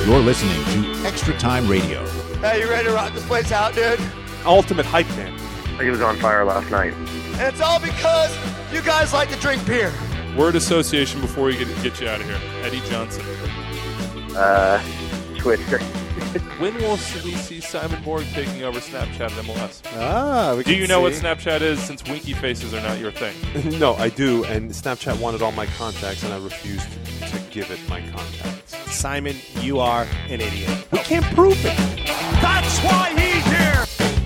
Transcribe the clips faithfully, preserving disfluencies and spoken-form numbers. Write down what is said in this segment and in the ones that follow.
You're listening to Extra Time Radio. Hey, you ready to rock this place out, dude? Ultimate hype man. He was on fire last night. And it's all because you guys like to drink beer. Word association before we get, get you out of here. Eddie Johnson. Uh, Twitter. When will we see Simon Borg taking over Snapchat and M L S? Ah, we Do can you know see. what Snapchat is, since winky faces are not your thing? No, I do, and Snapchat wanted all my contacts, and I refused to, to give it my contacts. Simon, you are an idiot. We can't prove it. That's why he's here!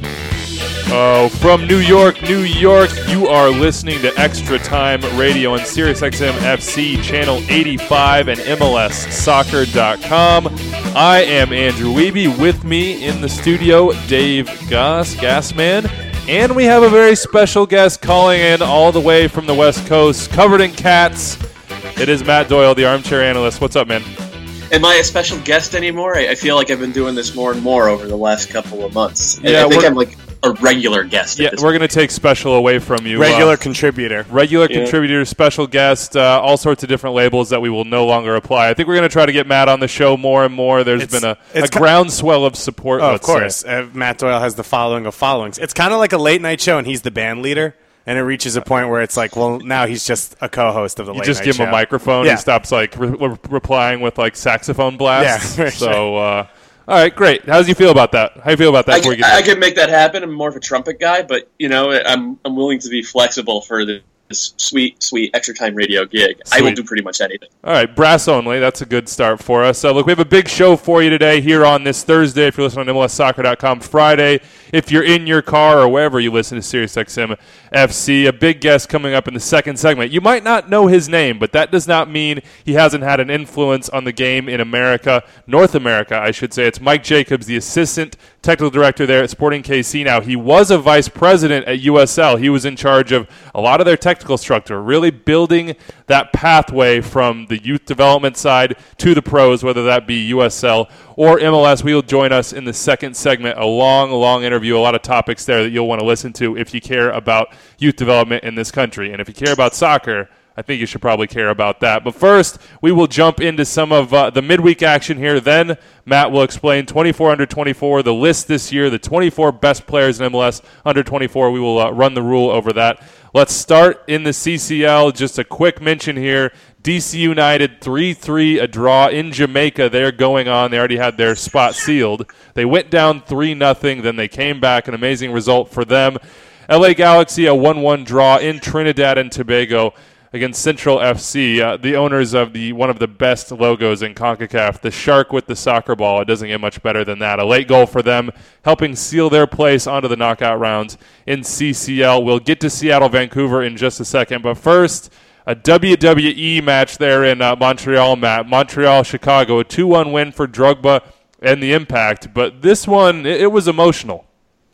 Oh, from New York, New York, you are listening to Extra Time Radio on SiriusXM F C, Channel eighty-five, and M L S Soccer dot com. I am Andrew Wiebe. With me in the studio, Dave Goss, Gasman. And we have a very special guest calling in all the way from the West Coast, covered in cats. It is Matt Doyle, the armchair analyst. What's up, man? Am I a special guest anymore? I, I feel like I've been doing this more and more over the last couple of months. I, Yeah, I think we're- I'm like a regular guest. Yeah, at this we're going to take special away from you. Regular Uh, contributor. Regular Yeah. contributor, special guest, uh, all sorts of different labels that we will no longer apply. I think we're going to try to get Matt on the show more and more. There's It's- been a, a it's ki- groundswell of support. Oh, of let's say. course. Uh, Matt Doyle has the following of followings. It's kind of like a late night show, and he's the band leader. And it reaches a point where it's like, well, now he's just a co-host of the You late just night give him show. a microphone. Yeah. He stops like re- re- replying with like saxophone blasts. Yeah, for so, uh, all right, great. How do you feel about that? How do you feel about that? I, before we could, get I there? could make that happen. I'm more of a trumpet guy, but you know, I'm I'm willing to be flexible for the, this sweet, sweet extra time radio gig. I will Sweet. do pretty much anything. All right, brass only. That's a good start for us. Uh, look, we have a big show for you today here on this Thursday. If you're listening on M L S Soccer dot com, Friday. If you're in your car or wherever you listen to SiriusXM F C, a big guest coming up in the second segment. You might not know his name, but that does not mean he hasn't had an influence on the game in America, North America, I should say. It's Mike Jacobs, the assistant technical director there at Sporting K C now. He was a vice president at U S L. He was in charge of a lot of their technical structure, really building that pathway from the youth development side to the pros, whether that be U S L or M L S. He'll join us in the second segment, a long, long interview, a lot of topics there that you'll want to listen to if you care about youth development in this country. And if you care about soccer, I think you should probably care about that. But first, we will jump into some of uh, the midweek action here. Then Matt will explain twenty-four under twenty-four, the list this year, the twenty-four best players in M L S under twenty-four. We will uh, run the rule over that. Let's start in the C C L. Just a quick mention here. D C United three three, a draw in Jamaica. They're going on. They already had their spot sealed. They went down three nothing. Then they came back. An amazing result for them. L A Galaxy, a one one draw in Trinidad and Tobago against Central F C, uh, the owners of the one of the best logos in CONCACAF, the shark with the soccer ball. It doesn't get much better than that. A late goal for them, helping seal their place onto the knockout rounds in C C L. We'll get to Seattle-Vancouver in just a second, but first, a W W E match there in uh, Montreal, Matt. Montreal-Chicago, a two one win for Drogba and the Impact, but this one, it, it was emotional.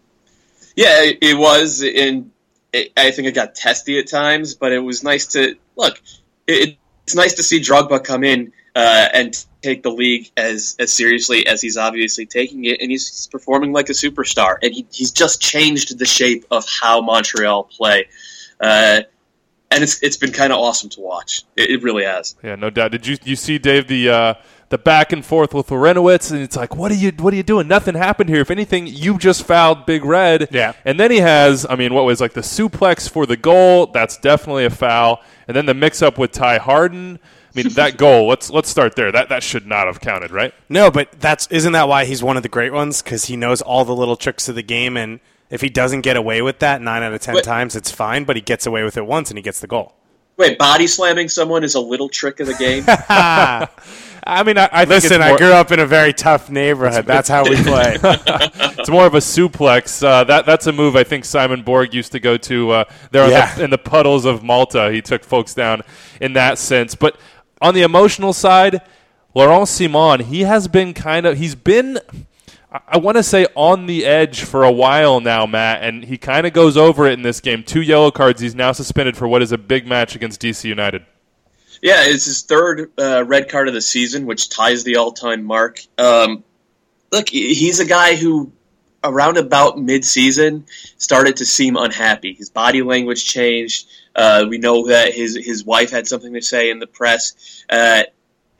Yeah, it, it was, and it, I think it got testy at times, but it was nice to look. It, it's nice to see Drogba come in uh, and take the league as as seriously as he's obviously taking it, and he's, he's performing like a superstar. And he, he's just changed the shape of how Montreal play, uh, and it's it's been kind of awesome to watch. It, it really has. Yeah, no doubt. Did you you see, Dave, the uh, the back and forth with Lorenowitz, and it's like, what are you what are you doing? Nothing happened here. If anything, you just fouled Big Red. Yeah. And then he has, I mean, what was like the suplex for the goal? That's definitely a foul. And then the mix up with Ty Harden. I mean, that goal. Let's let's start there. That that should not have counted, right? No, but that's isn't that why he's one of the great ones? Because he knows all the little tricks of the game, and if he doesn't get away with that nine out of ten Wait. times, it's fine. But he gets away with it once, and he gets the goal. Wait, body slamming someone is a little trick of the game? I mean, I, I think Listen, it's more, I grew up in a very tough neighborhood. That's how we play. it's more of a suplex. Uh, that that's a move I think Simon Borg used to go to uh, there on Yeah. the, in the puddles of Malta. He took folks down in that sense. But on the emotional side, Laurent Simon, he has been kind of he's been. I want to say on the edge for a while now, Matt, and he kind of goes over it in this game. Two yellow cards. He's now suspended for what is a big match against D C United. Yeah, it's his third uh, red card of the season, which ties the all-time mark. Um, look, he's a guy who, around about mid-season, started to seem unhappy. His body language changed. Uh, we know that his his wife had something to say in the press. Uh, I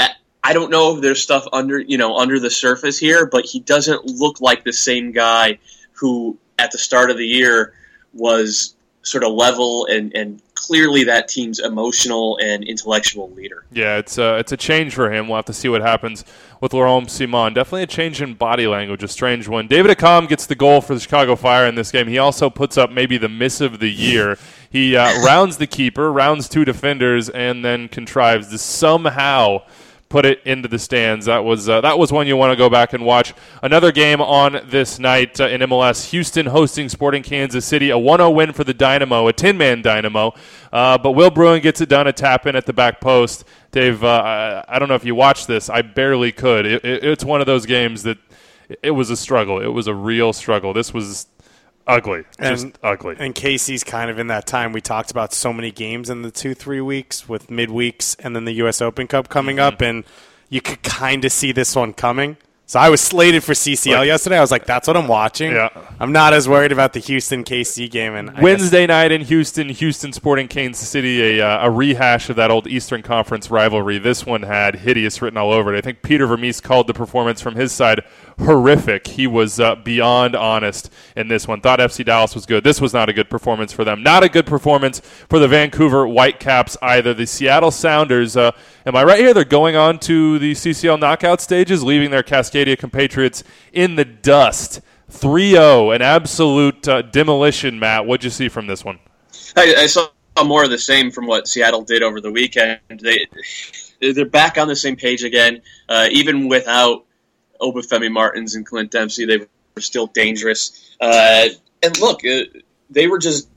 I don't know if there's stuff under, you know, under the surface here, but he doesn't look like the same guy who at the start of the year was sort of level and, and clearly that team's emotional and intellectual leader. Yeah, it's a, it's a change for him. We'll have to see what happens with Laurent Simon. Definitely a change in body language, a strange one. David Accam gets the goal for the Chicago Fire in this game. He also puts up maybe the miss of the year. He uh, rounds the keeper, rounds two defenders, and then contrives to somehow put it into the stands. That was uh, that was one you want to go back and watch. Another game on this night uh, in M L S, Houston hosting Sporting Kansas City. A one oh win for the Dynamo, a ten-man Dynamo. Uh, but Will Bruin gets it done, a tap-in at the back post. Dave, uh, I, I don't know if you watched this. I barely could. It, it, it's one of those games that it was a struggle. It was a real struggle. This was ugly, just and, ugly. And Casey's kind of in that time. We talked about so many games in the two, three weeks with midweeks and then the U S Open Cup coming mm-hmm. up, and you could kind of see this one coming. So I was slated for C C L like, yesterday. I was like, that's what I'm watching. Yeah. I'm not as worried about the Houston-K C game. And I Wednesday guess- night in Houston, Houston Sporting Kansas City, a, uh, a rehash of that old Eastern Conference rivalry. This one had hideous written all over it. I think Peter Vermees called the performance from his side horrific. He was uh, beyond honest in this one. Thought F C Dallas was good. This was not a good performance for them. Not a good performance for the Vancouver Whitecaps either. The Seattle Sounders, uh, am I right here? They're going on to the C C L knockout stages, leaving their Cascadia compatriots in the dust. three oh, an absolute uh, demolition, Matt. What'd you see from this one? I, I saw more of the same from what Seattle did over the weekend. They, they're back on the same page again, uh, even without Obafemi Martins and Clint Dempsey. They were still dangerous. Uh, and look, uh, they were just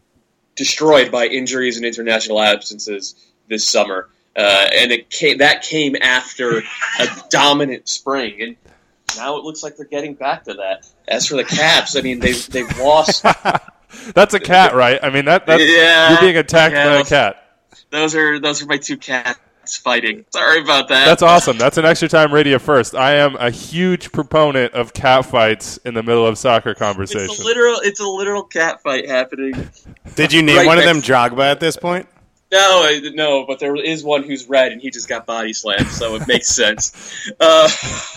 destroyed by injuries and international absences this summer. Uh, and it came, that came after a dominant spring. And now it looks like they're getting back to that. As for the Caps, I mean, they've, they've lost. That's a cat, right? I mean, that that's, yeah, you're being attacked yeah, by a those, cat. Those are those are my two cats fighting. Sorry about that. That's awesome. That's an Extra Time Radio first. I am a huge proponent of cat fights in the middle of soccer conversation. It's a literal, it's a literal cat fight happening. Did you name right one of next- them Drogba at this point? No, I, no, but there is one who's red, and he just got body slammed, so it makes sense. Uh,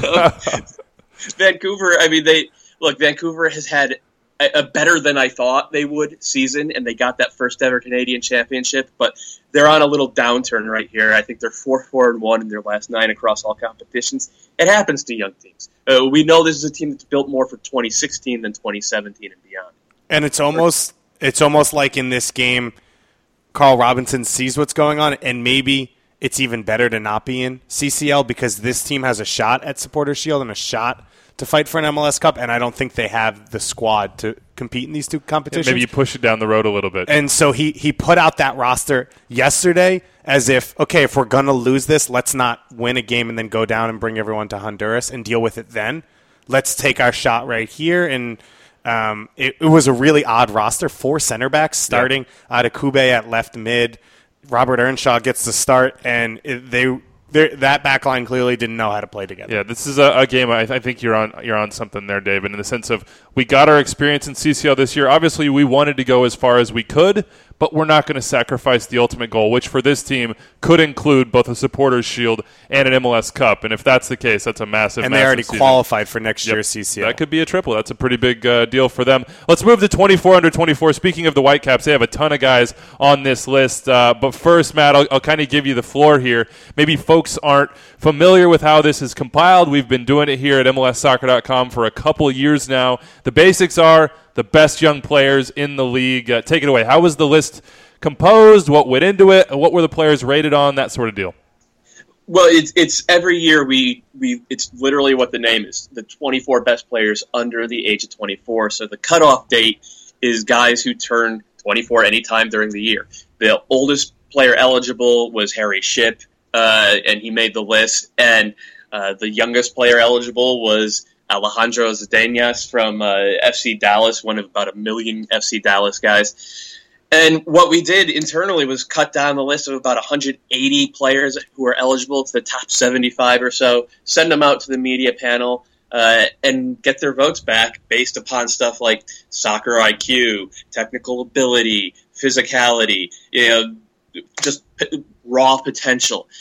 Vancouver, I mean, they look. Vancouver has had a, a better than I thought they would season, and they got that first ever Canadian championship. But they're on a little downturn right here. I think they're four, four, and one in their last nine across all competitions. It happens to young teams. Uh, we know this is a team that's built more for twenty sixteen than twenty seventeen and beyond. And it's almost it's almost like in this game, Carl Robinson sees what's going on, and maybe it's even better to not be in C C L because this team has a shot at Supporters Shield and a shot to fight for an M L S Cup, and I don't think they have the squad to compete in these two competitions. Yeah, maybe you push it down the road a little bit. And so he, he put out that roster yesterday as if, okay, if we're going to lose this, let's not win a game and then go down and bring everyone to Honduras and deal with it then. Let's take our shot right here. And um, it, it was a really odd roster. Four center backs starting yeah. out of Kube at left mid. Robert Earnshaw gets the start, and it, they that back line clearly didn't know how to play together. Yeah, this is a, a game. I, I think you're on you're on something there, David, in the sense of we got our experience in C C L this year. Obviously, we wanted to go as far as we could, but we're not going to sacrifice the ultimate goal, which for this team could include both a Supporters Shield and an M L S Cup. And if that's the case, that's a massive, and massive they already season. qualified for next Yep. year's C C L. That could be a triple. That's a pretty big uh, deal for them. Let's move to twenty-four under twenty-four. Speaking of the Whitecaps, they have a ton of guys on this list. Uh, but first, Matt, I'll, I'll kind of give you the floor here. Maybe folks aren't familiar with how this is compiled. We've been doing it here at M L S soccer dot com for a couple of years now. The basics are the best young players in the league. Uh, take it away. How was the list composed? What went into it? What were the players rated on? That sort of deal. Well, it's it's every year we we it's literally what the name is. The twenty-four best players under the age of twenty-four. So the cutoff date is guys who turn twenty-four anytime during the year. The oldest player eligible was Harry Shipp, uh, and he made the list. And uh, the youngest player eligible was Alejandro Zadenas from uh, F C Dallas, one of about a million F C Dallas guys. And what we did internally was cut down the list of about one hundred eighty players who are eligible to the top seventy-five or so, send them out to the media panel, uh, and get their votes back based upon stuff like soccer I Q, technical ability, physicality, you know, just p- raw potential.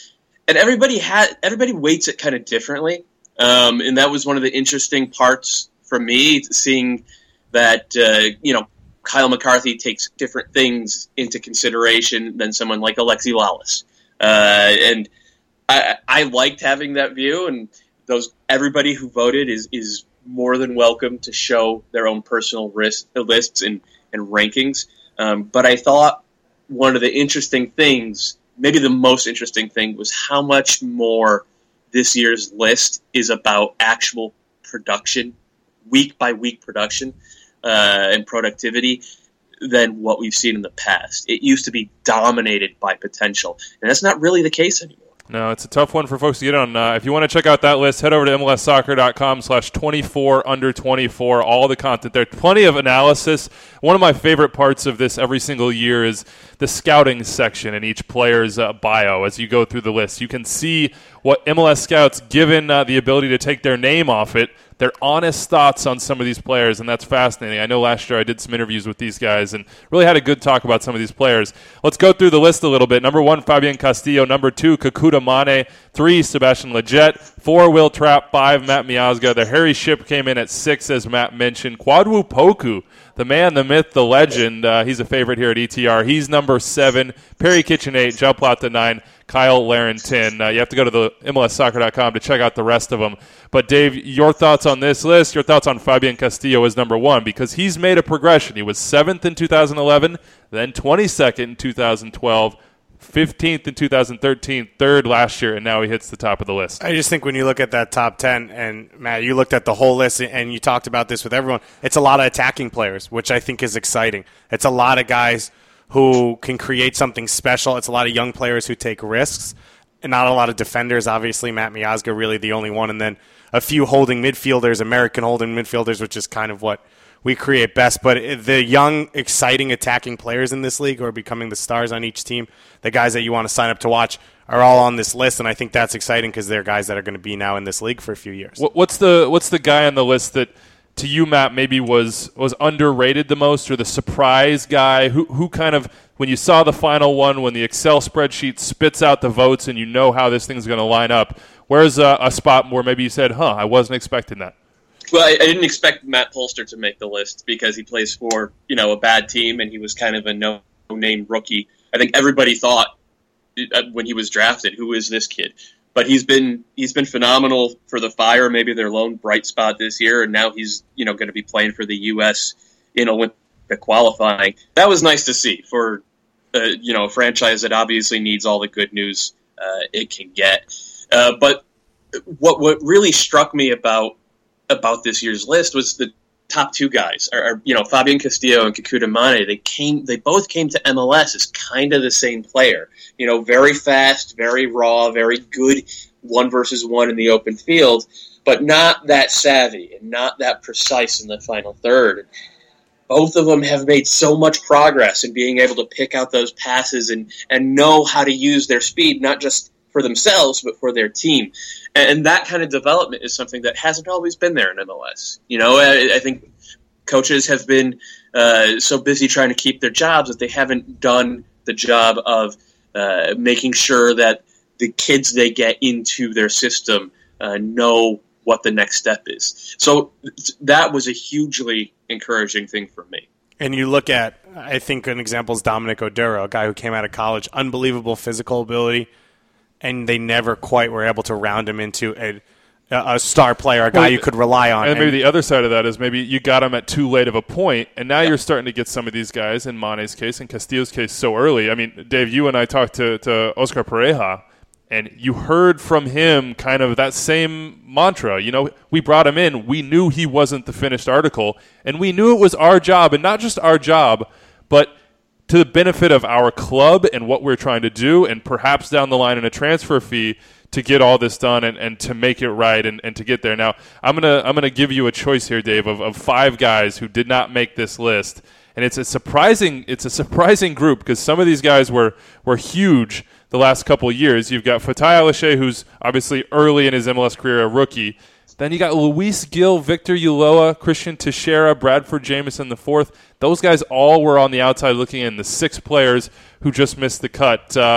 and everybody had everybody weights it kind of differently, um, and that was one of the interesting parts for me, seeing that uh, you know Kyle McCarthy takes different things into consideration than someone like Alexi Lalas, uh, and I, I liked having that view, and those everybody who voted is is more than welcome to show their own personal risk, lists and, and rankings. Um, but I thought one of the interesting things, maybe the most interesting thing, was how much more this year's list is about actual production, week by week production uh, and productivity than what we've seen in the past. It used to be dominated by potential, and that's not really the case anymore. No, it's a tough one for folks to get on. Uh, if you want to check out that list, head over to M L S soccer dot com slash twenty-four under twenty-four. All the content there. Plenty of analysis. One of my favorite parts of this every single year is the scouting section in each player's uh, bio as you go through the list. You can see what M L S scouts, given uh, the ability to take their name off it, their honest thoughts on some of these players, and that's fascinating. I know last year I did some interviews with these guys and really had a good talk about some of these players. Let's go through the list a little bit. Number one, Fabian Castillo. Number two, Kekuta Mane. Three, Sebastian Lletget. Four, Will Trapp. Five, Matt Miazga. The Harry Ship came in at six, as Matt mentioned. Kwadwo Poku, the man, the myth, the legend. Uh, he's a favorite here at E T R. He's number seven. Perry Kitchen, eight. Joe Plata, nine. Kyle Larin, ten. Uh, you have to go to the M L S soccer dot com to check out the rest of them. But, Dave, your thoughts on this list, your thoughts on Fabian Castillo as number one, because he's made a progression. He was seventh in two thousand eleven, then twenty-second in two thousand twelve, fifteenth in two thousand thirteen, third last year, and now he hits the top of the list. I just think when you look at that top ten, and, Matt, you looked at the whole list, and you talked about this with everyone, it's a lot of attacking players, which I think is exciting. It's a lot of guys who can create something special. It's a lot of young players who take risks, and not a lot of defenders. Obviously, Matt Miazga really the only one, and then a few holding midfielders, American holding midfielders, which is kind of what we create best. But the young, exciting attacking players in this league who are becoming the stars on each team, the guys that you want to sign up to watch, are all on this list, and I think that's exciting because they're guys that are going to be now in this league for a few years. What's the what's the guy on the list that, to you, Matt, maybe was was underrated the most, or the surprise guy? Who who kind of, when you saw the final one, when the Excel spreadsheet spits out the votes and you know how this thing's going to line up, where's a, a spot where maybe you said, huh, I wasn't expecting that? Well, I, I didn't expect Matt Polster to make the list because he plays for, you know, a bad team and he was kind of a no-name rookie. I think everybody thought uh, when he was drafted, who is this kid? But he's been he's been phenomenal for the Fire, maybe their lone bright spot this year, and now he's, you know, going to be playing for the U S in Olympic qualifying. That was nice to see for uh, you know, a franchise that obviously needs all the good news uh, it can get. Uh, but what what really struck me about about this year's list was the top two guys, are, are you know, Fabian Castillo and Kekuta Mane. They came, they both came to M L S as kind of the same player. You know, very fast, very raw, very good one versus one in the open field, but not that savvy and not that precise in the final third. Both of them have made so much progress in being able to pick out those passes and, and know how to use their speed, not just for themselves, but for their team. And that kind of development is something that hasn't always been there in M L S. You know, I, I think coaches have been uh, so busy trying to keep their jobs that they haven't done the job of uh, making sure that the kids they get into their system uh, know what the next step is. So that was a hugely encouraging thing for me. And you look at, I think an example is Dominic Oduro, a guy who came out of college, unbelievable physical ability, and they never quite were able to round him into a, a star player, a guy well, you could rely on. And maybe the other side of that is maybe you got him at too late of a point, and now yeah. you're starting to get some of these guys, in Mane's case and Castillo's case, so early. I mean, Dave, you and I talked to, to Oscar Pareja, and you heard from him kind of that same mantra. You know, we brought him in. We knew he wasn't the finished article, and we knew it was our job, and not just our job, but to the benefit of our club and what we're trying to do, and perhaps down the line in a transfer fee to get all this done and, and to make it right and, and to get there. Now, I'm gonna I'm gonna give you a choice here, Dave, of, of five guys who did not make this list, and it's a surprising it's a surprising group because some of these guys were were huge the last couple of years. You've got Fatai Alashe, who's obviously early in his M L S career, a rookie. Then you got Luis Gil, Victor Ulloa, Christian Teixeira, Bradford Jamieson the fourth. Those guys all were on the outside looking in, the six players who just missed the cut. Uh,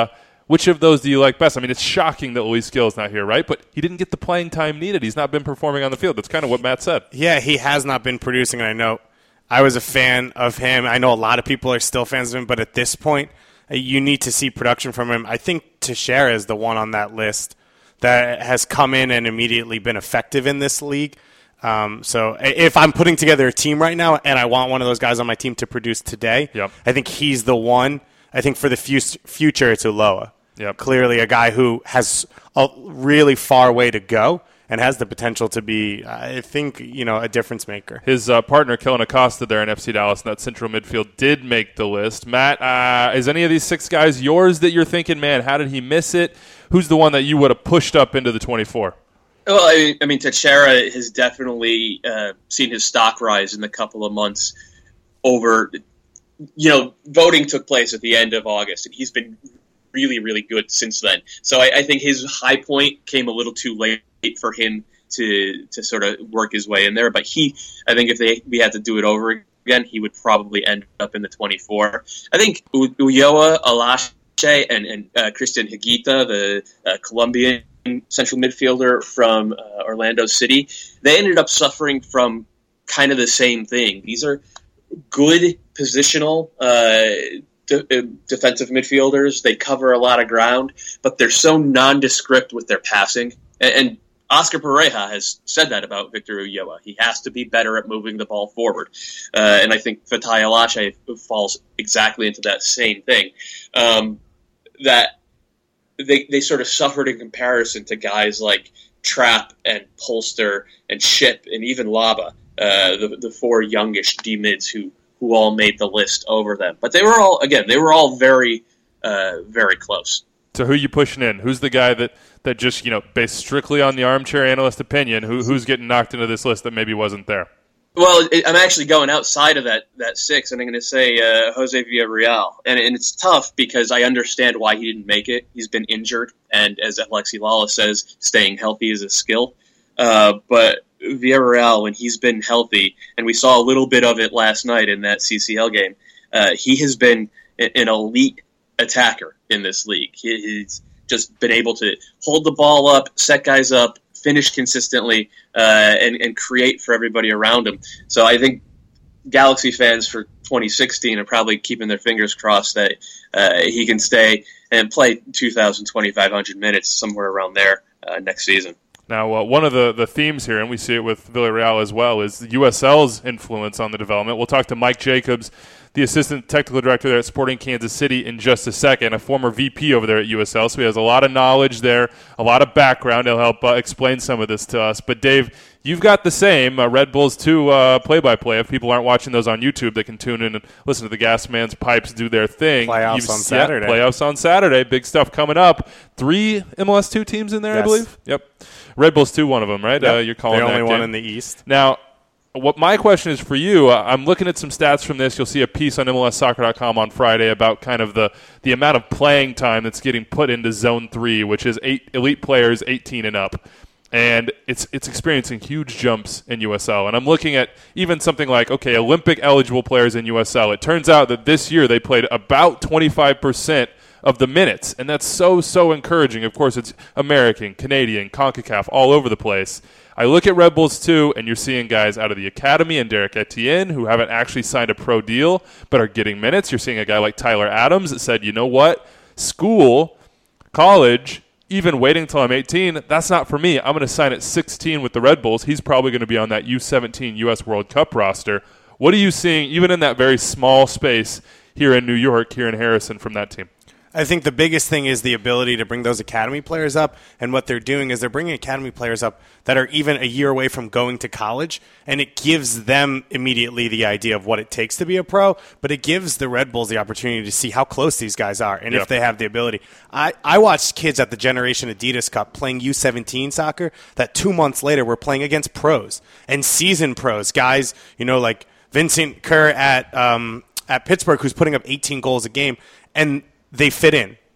Which of those do you like best? I mean, it's shocking that Luis Gil is not here, right? But he didn't get the playing time needed. He's not been performing on the field. That's kind of what Matt said. Yeah, he has not been producing, and I know I was a fan of him. I know a lot of people are still fans of him, but at this point, you need to see production from him. I think Teixeira is the one on that list that has come in and immediately been effective in this league. Um, so if I'm putting together a team right now and I want one of those guys on my team to produce today, yep. I think he's the one. I think for the fu- future, it's Ulloa. Yep. Clearly a guy who has a really far way to go and has the potential to be, I think, you know, a difference maker. His uh, partner, Kellen Acosta, there in F C Dallas in that central midfield, did make the list. Matt, uh, is any of these six guys yours that you're thinking, man, how did he miss it? Who's the one that you would have pushed up into the twenty-four? Well, I, I mean, Teixeira has definitely uh, seen his stock rise in the couple of months over, you know, voting took place at the end of August, and he's been really, really good since then. So I, I think his high point came a little too late for him to to sort of work his way in there. But he, I think if they we had to do it over again, he would probably end up in the twenty-four. I think U- Ulloa, Alache, and, and uh, Christian Higuita, the uh, Colombian central midfielder from uh, Orlando City, they ended up suffering from kind of the same thing. These are good positional uh, de- defensive midfielders. They cover a lot of ground, but they're so nondescript with their passing. And, and Oscar Pareja has said that about Victor Ulloa. He has to be better at moving the ball forward. Uh, and I think Fatai Alache falls exactly into that same thing. Um, that they they sort of suffered in comparison to guys like Trapp and Polster and Ship and even Laba, uh, the, the four youngish D-mids who, who all made the list over them. But they were all, again, they were all very, uh, very close. So who are you pushing in? Who's the guy that, that just, you know, based strictly on the armchair analyst opinion, who who's getting knocked into this list that maybe wasn't there? Well, it, I'm actually going outside of that, that six, and I'm going to say uh, Jose Villarreal. And, and it's tough because I understand why he didn't make it. He's been injured, and as Alexi Lala says, staying healthy is a skill. Uh, but Villarreal, when he's been healthy, and we saw a little bit of it last night in that C C L game, uh, he has been an elite attacker in this league. He, he's just been able to hold the ball up, set guys up, finish consistently, uh, and, and create for everybody around him. So I think Galaxy fans for twenty sixteen are probably keeping their fingers crossed that uh, he can stay and play two thousand, twenty-five hundred minutes, somewhere around there uh, next season. Now, uh, one of the, the themes here, and we see it with Villarreal as well, is U S L's influence on the development. We'll talk to Mike Jacobs, the assistant technical director there at Sporting Kansas City, in just a second, a former V P over there at U S L. So he has a lot of knowledge there, a lot of background. He'll help uh, explain some of this to us. But, Dave, you've got the same uh, Red Bulls two uh, play-by-play. If people aren't watching those on YouTube, they can tune in and listen to the Gas Man's Pipes do their thing. Playoffs You've, on Saturday. Yeah, playoffs on Saturday. Big stuff coming up. Three M L S two teams in there, yes. I believe? Yep. Red Bulls two, one of them, right? Yep. Uh, you're calling the that only one game. in the East. Now, what my question is for you, uh, I'm looking at some stats from this. You'll see a piece on M L S soccer dot com on Friday about kind of the, the amount of playing time that's getting put into Zone three, which is eight elite players eighteen and up. And it's it's experiencing huge jumps in U S L. And I'm looking at even something like, okay, Olympic-eligible players in U S L. It turns out that this year they played about twenty-five percent of the minutes, and that's so, so encouraging. Of course, it's American, Canadian, CONCACAF, all over the place. I look at Red Bulls two, and you're seeing guys out of the academy and Derek Etienne who haven't actually signed a pro deal but are getting minutes. You're seeing a guy like Tyler Adams that said, you know what, school, college, even waiting until I'm eighteen, that's not for me. I'm going to sign at sixteen with the Red Bulls. He's probably going to be on that U seventeen U S World Cup roster. What are you seeing, even in that very small space here in New York, here in Harrison, from that team? I think the biggest thing is the ability to bring those academy players up, and what they're doing is they're bringing academy players up that are even a year away from going to college, and it gives them immediately the idea of what it takes to be a pro, but it gives the Red Bulls the opportunity to see how close these guys are and yep. if they have the ability. I, I watched kids at the Generation Adidas Cup playing U seventeen soccer that two months later were playing against pros and seasoned pros, guys, you know, like Vincent Kerr at um, at Pittsburgh, who's putting up eighteen goals a game, and they fit in,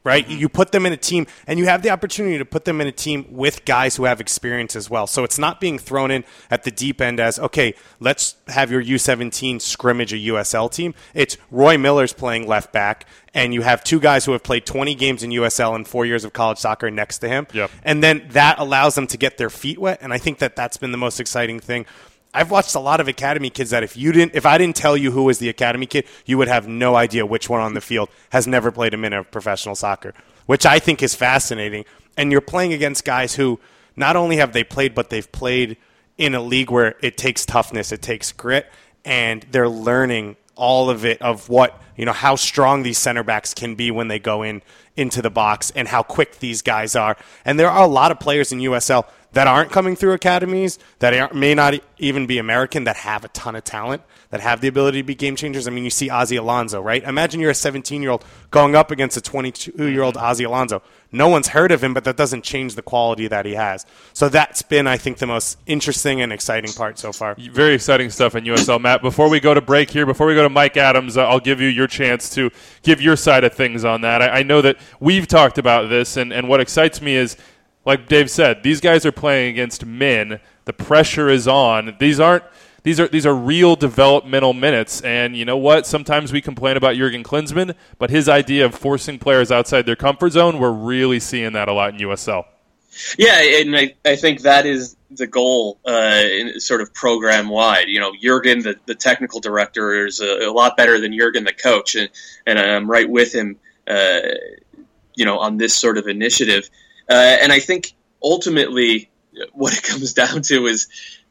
right? You put them in a team, and you have the opportunity to put them in a team with guys who have experience as well. So it's not being thrown in at the deep end as, okay, let's have your U seventeen scrimmage a U S L team. It's Roy Miller's playing left back, and you have two guys who have played twenty games in U S L and four years of college soccer next to him. Yep. And then that allows them to get their feet wet, and I think that that's been the most exciting thing. I've watched a lot of academy kids that if you didn't, if I didn't tell you who was the academy kid, you would have no idea which one on the field has never played a minute of professional soccer, which I think is fascinating. And you're playing against guys who not only have they played, but they've played in a league where it takes toughness, it takes grit, and they're learning all of it, of what, you know, how strong these center backs can be when they go in into the box and how quick these guys are. And there are a lot of players in U S L that aren't coming through academies, that are, may not even be American, that have a ton of talent, that have the ability to be game changers. I mean, you see Ozzie Alonso, right? Imagine you're a seventeen-year-old going up against a twenty-two-year-old Ozzie Alonso. No one's heard of him, but that doesn't change the quality that he has. So that's been, I think, the most interesting and exciting part so far. Very exciting stuff in U S L, Matt. Before we go to break here, before we go to Mike Adams, uh, I'll give you your chance to give your side of things on that. I, I know that we've talked about this, and, and what excites me is, like Dave said, these guys are playing against men. The pressure is on. These aren't these are these are real developmental minutes. And you know what? Sometimes we complain about Jurgen Klinsmann, but his idea of forcing players outside their comfort zone, we're really seeing that a lot in U S L. Yeah, and I, I think that is the goal, uh, in sort of program-wide. You know, Jurgen, the, the technical director, is a, a lot better than Jurgen, the coach, and, and I'm right with him, uh, you know, on this sort of initiative. Uh, and I think ultimately what it comes down to is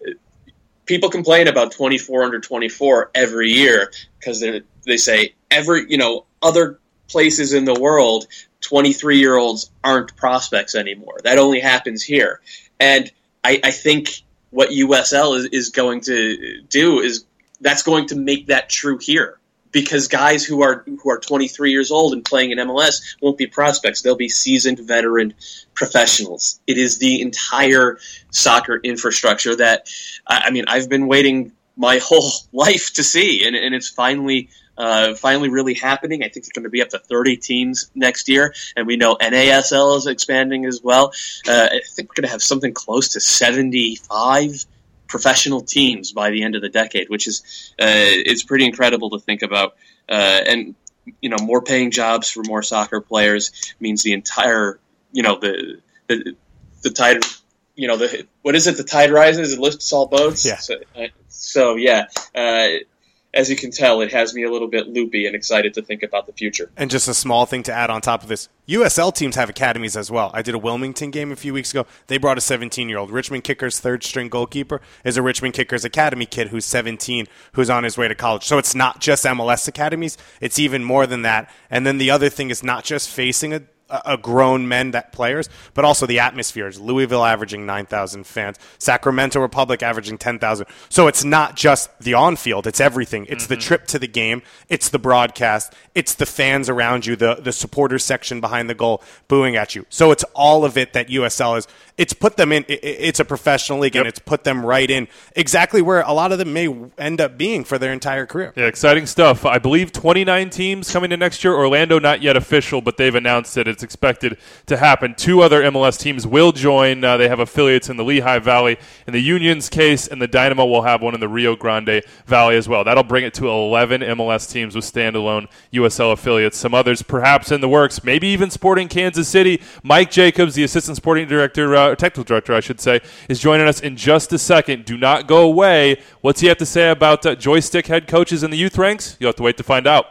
people complain about twenty-four under twenty-four every year because they they say every, you know, other places in the world, twenty-three-year-olds aren't prospects anymore. That only happens here. And I, I think what U S L is, is going to do is that's going to make that true here. Because guys who are who are twenty-three years old and playing in M L S won't be prospects. They'll be seasoned veteran professionals. It is the entire soccer infrastructure that, I mean, I've been waiting my whole life to see, and, and it's finally uh, finally really happening. I think it's going to be up to thirty teams next year, and we know N A S L is expanding as well. Uh, I think we're going to have something close to seventy-five professional teams by the end of the decade, which is uh, it's pretty incredible to think about. Uh, and you know, more paying jobs for more soccer players means the entire, you know, the the, the tide, you know, the what is it? The tide rises, it lifts all boats. Yeah. So, uh, so yeah, uh, as you can tell, it has me a little bit loopy and excited to think about the future. And just a small thing to add on top of this, U S L teams have academies as well. I did a Wilmington game a few weeks ago. They brought a seventeen-year-old. Richmond Kickers' third-string goalkeeper is a Richmond Kickers Academy kid who's seventeen, who's on his way to college. So it's not just M L S academies. It's even more than that. And then the other thing is not just facing a a grown men that players, but also the atmospheres. Louisville averaging nine thousand fans, Sacramento Republic averaging ten thousand. So it's not just the on-field, it's everything. It's mm-hmm. the trip to the game, it's the broadcast, it's the fans around you, the, the supporters section behind the goal booing at you. So it's all of it that U S L is. It's put them in, it, it's a professional league, yep. and it's put them right in exactly where a lot of them may end up being for their entire career. Yeah, exciting stuff. I believe twenty-nine teams coming in next year. Orlando, not yet official, but they've announced it. It's expected to happen. Two other M L S teams will join. Uh, they have affiliates in the Lehigh Valley in the Union's case, and the Dynamo will have one in the Rio Grande Valley as well. That'll bring it to eleven M L S teams with standalone U S L affiliates. Some others perhaps in the works, maybe even Sporting Kansas City. Mike Jacobs, the assistant sporting director, uh, technical director, I should say, is joining us in just a second. Do not go away. What's he have to say about uh, joystick head coaches in the youth ranks? You'll have to wait to find out.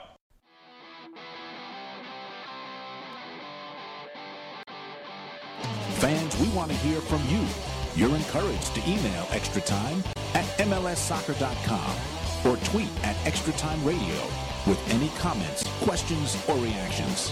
Fans, we want to hear from you. You're encouraged to email Extra Time at M L S soccer dot com or tweet at Extra Time Radio with any comments, questions, or reactions.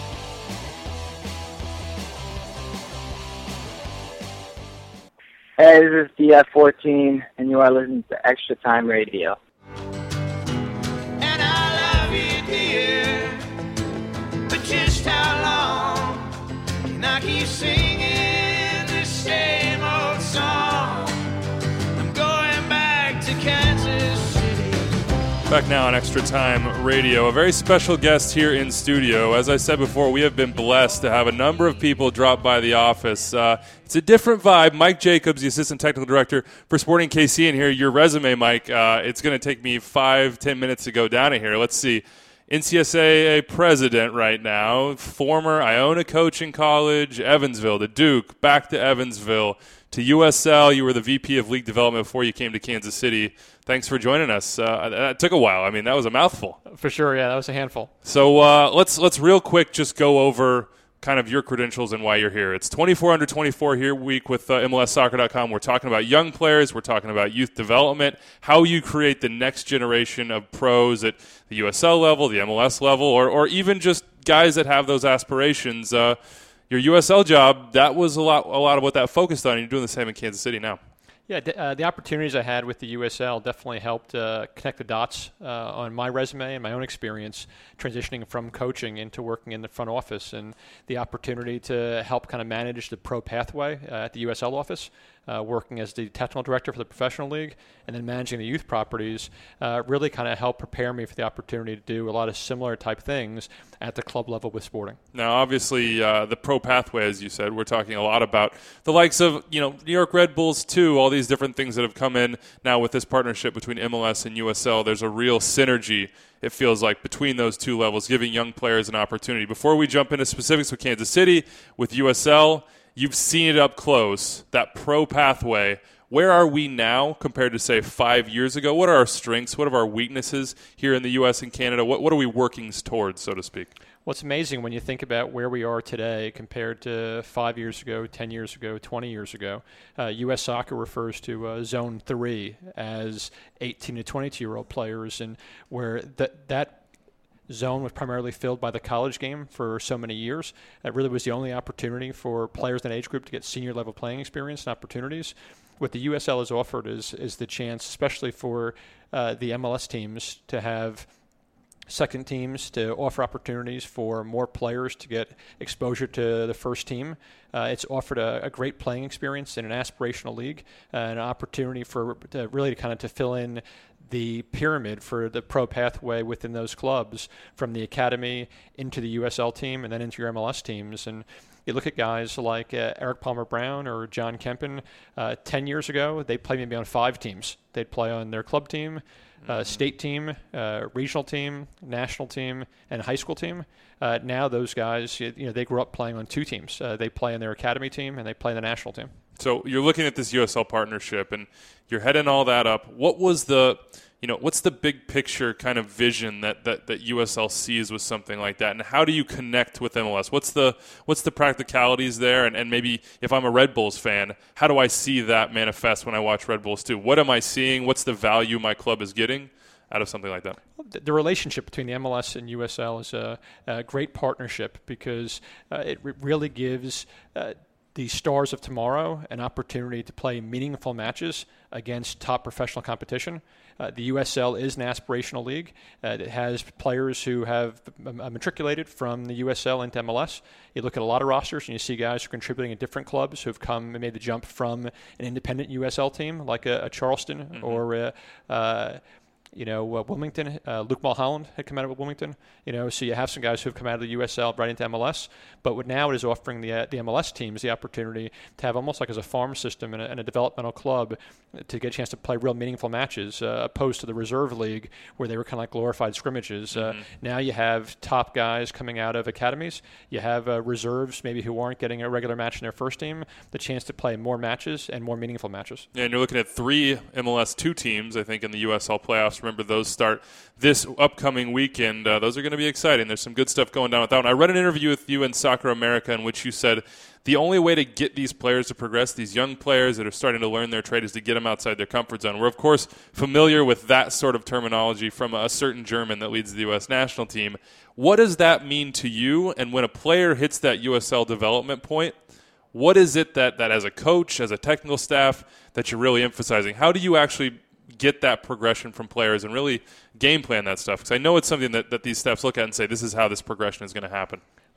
Hey, this is D F fourteen, and you are listening to Extra Time Radio. And I love you, dear, but just how long can I keep singing the same old song? I'm going back to Kansas City. Back now on Extra Time Radio. A very special guest here in studio. As I said before, we have been blessed to have a number of people drop by the office. Uh, it's a different vibe. Mike Jacobs, the Assistant Technical Director for Sporting K C, in here. Your resume, Mike, uh, it's going to take me five, ten minutes to go down to here. Let's see. N C S A A president right now, former Iona coach in college, Evansville, to Duke, back to Evansville, to U S L. You were the V P of League Development before you came to Kansas City. Thanks for joining us. Uh, that took a while. I mean, that was a mouthful. For sure, yeah, that was a handful. So uh, let's let's real quick just go over kind of your credentials and why you're here. It's twenty-four under twenty-four here week with uh, M L S soccer dot com. We're talking about young players. We're talking about youth development, how you create the next generation of pros at the U S L level, the M L S level, or or even just guys that have those aspirations. Uh, your U S L job, that was a lot a lot of what that focused on, and you're doing the same in Kansas City now. Yeah, uh, the opportunities I had with the U S L definitely helped uh, connect the dots uh, on my resume and my own experience transitioning from coaching into working in the front office, and the opportunity to help kind of manage the pro pathway uh, at the U S L office, uh, working as the technical director for the professional league, and then managing the youth properties uh, really kind of helped prepare me for the opportunity to do a lot of similar type things at the club level with Sporting. Now, obviously, uh, the pro pathway, as you said, we're talking a lot about the likes of, you know, New York Red Bulls too, all these different things that have come in now with this partnership between M L S and U S L. There's a real synergy, it feels like, between those two levels, giving young players an opportunity. Before we jump into specifics with Kansas City, with U S L, you've seen it up close, that pro pathway. Where are we now compared to, say, five years ago? What are our strengths? What are our weaknesses here in the U S and Canada? What, what are we working towards, so to speak? Well, it's amazing when you think about where we are today compared to five years ago, ten years ago, twenty years ago. Uh, U S Soccer refers to uh, Zone three as eighteen to twenty-two-year-old players, and where that that zone was primarily filled by the college game for so many years. That really was the only opportunity for players in that age group to get senior-level playing experience and opportunities. What the U S L has offered is is the chance, especially for uh, the M L S teams, to have second teams, to offer opportunities for more players to get exposure to the first team. Uh, it's offered a, a great playing experience in an aspirational league, uh, an opportunity for to really kind of to fill in the pyramid for the pro pathway within those clubs, from the academy into the U S L team and then into your M L S teams. And you look at guys like uh, Eric Palmer-Brown or John Kempen. Uh, ten years ago, they played maybe on five teams. They'd play on their club team, uh, state team, uh, regional team, national team, and high school team. Uh, now those guys, you know, they grew up playing on two teams. Uh, they play on their academy team and they play on the national team. So you're looking at this U S L partnership, and you're heading all that up. What was the, you know, what's the big picture kind of vision that, that, that U S L sees with something like that, and how do you connect with M L S? What's the what's the practicalities there, and, and maybe if I'm a Red Bulls fan, how do I see that manifest when I watch Red Bulls too? What am I seeing? What's the value my club is getting out of something like that? The relationship between the M L S and U S L is a, a great partnership because uh, it re- really gives uh, the stars of tomorrow an opportunity to play meaningful matches against top professional competition. Uh, the U S L is an aspirational league. Uh, it has players who have uh, matriculated from the U S L into M L S. You look at a lot of rosters and you see guys who are contributing at different clubs who have come and made the jump from an independent U S L team like a, a Charleston mm-hmm. or a, uh, you know, uh, Wilmington. Uh, Luke Mulholland had come out of Wilmington. You know, so you have some guys who have come out of the U S L right into M L S. But what now it is offering the uh, the M L S teams the opportunity to have almost like as a farm system and a, and a developmental club to get a chance to play real meaningful matches, uh, opposed to the reserve league where they were kind of like glorified scrimmages. Mm-hmm. Uh, now you have top guys coming out of academies. You have uh, reserves maybe who aren't getting a regular match in their first team, the chance to play more matches and more meaningful matches. Yeah, and you're looking at three M L S two teams, I think, in the U S L playoffs. Remember, those start this upcoming weekend. Uh, those are going to be exciting. There's some good stuff going down with that one. I read an interview with you in Soccer America in which you said the only way to get these players to progress, these young players that are starting to learn their trade, is to get them outside their comfort zone. We're, of course, familiar with that sort of terminology from a certain German that leads the U S national team. What does that mean to you? And when a player hits that U S L development point, what is it that, that as a coach, as a technical staff, that you're really emphasizing? How do you actually get that progression from players and really game plan that stuff? Because I know it's something that, that these staffs look at and say, this is how this progression is going to happen.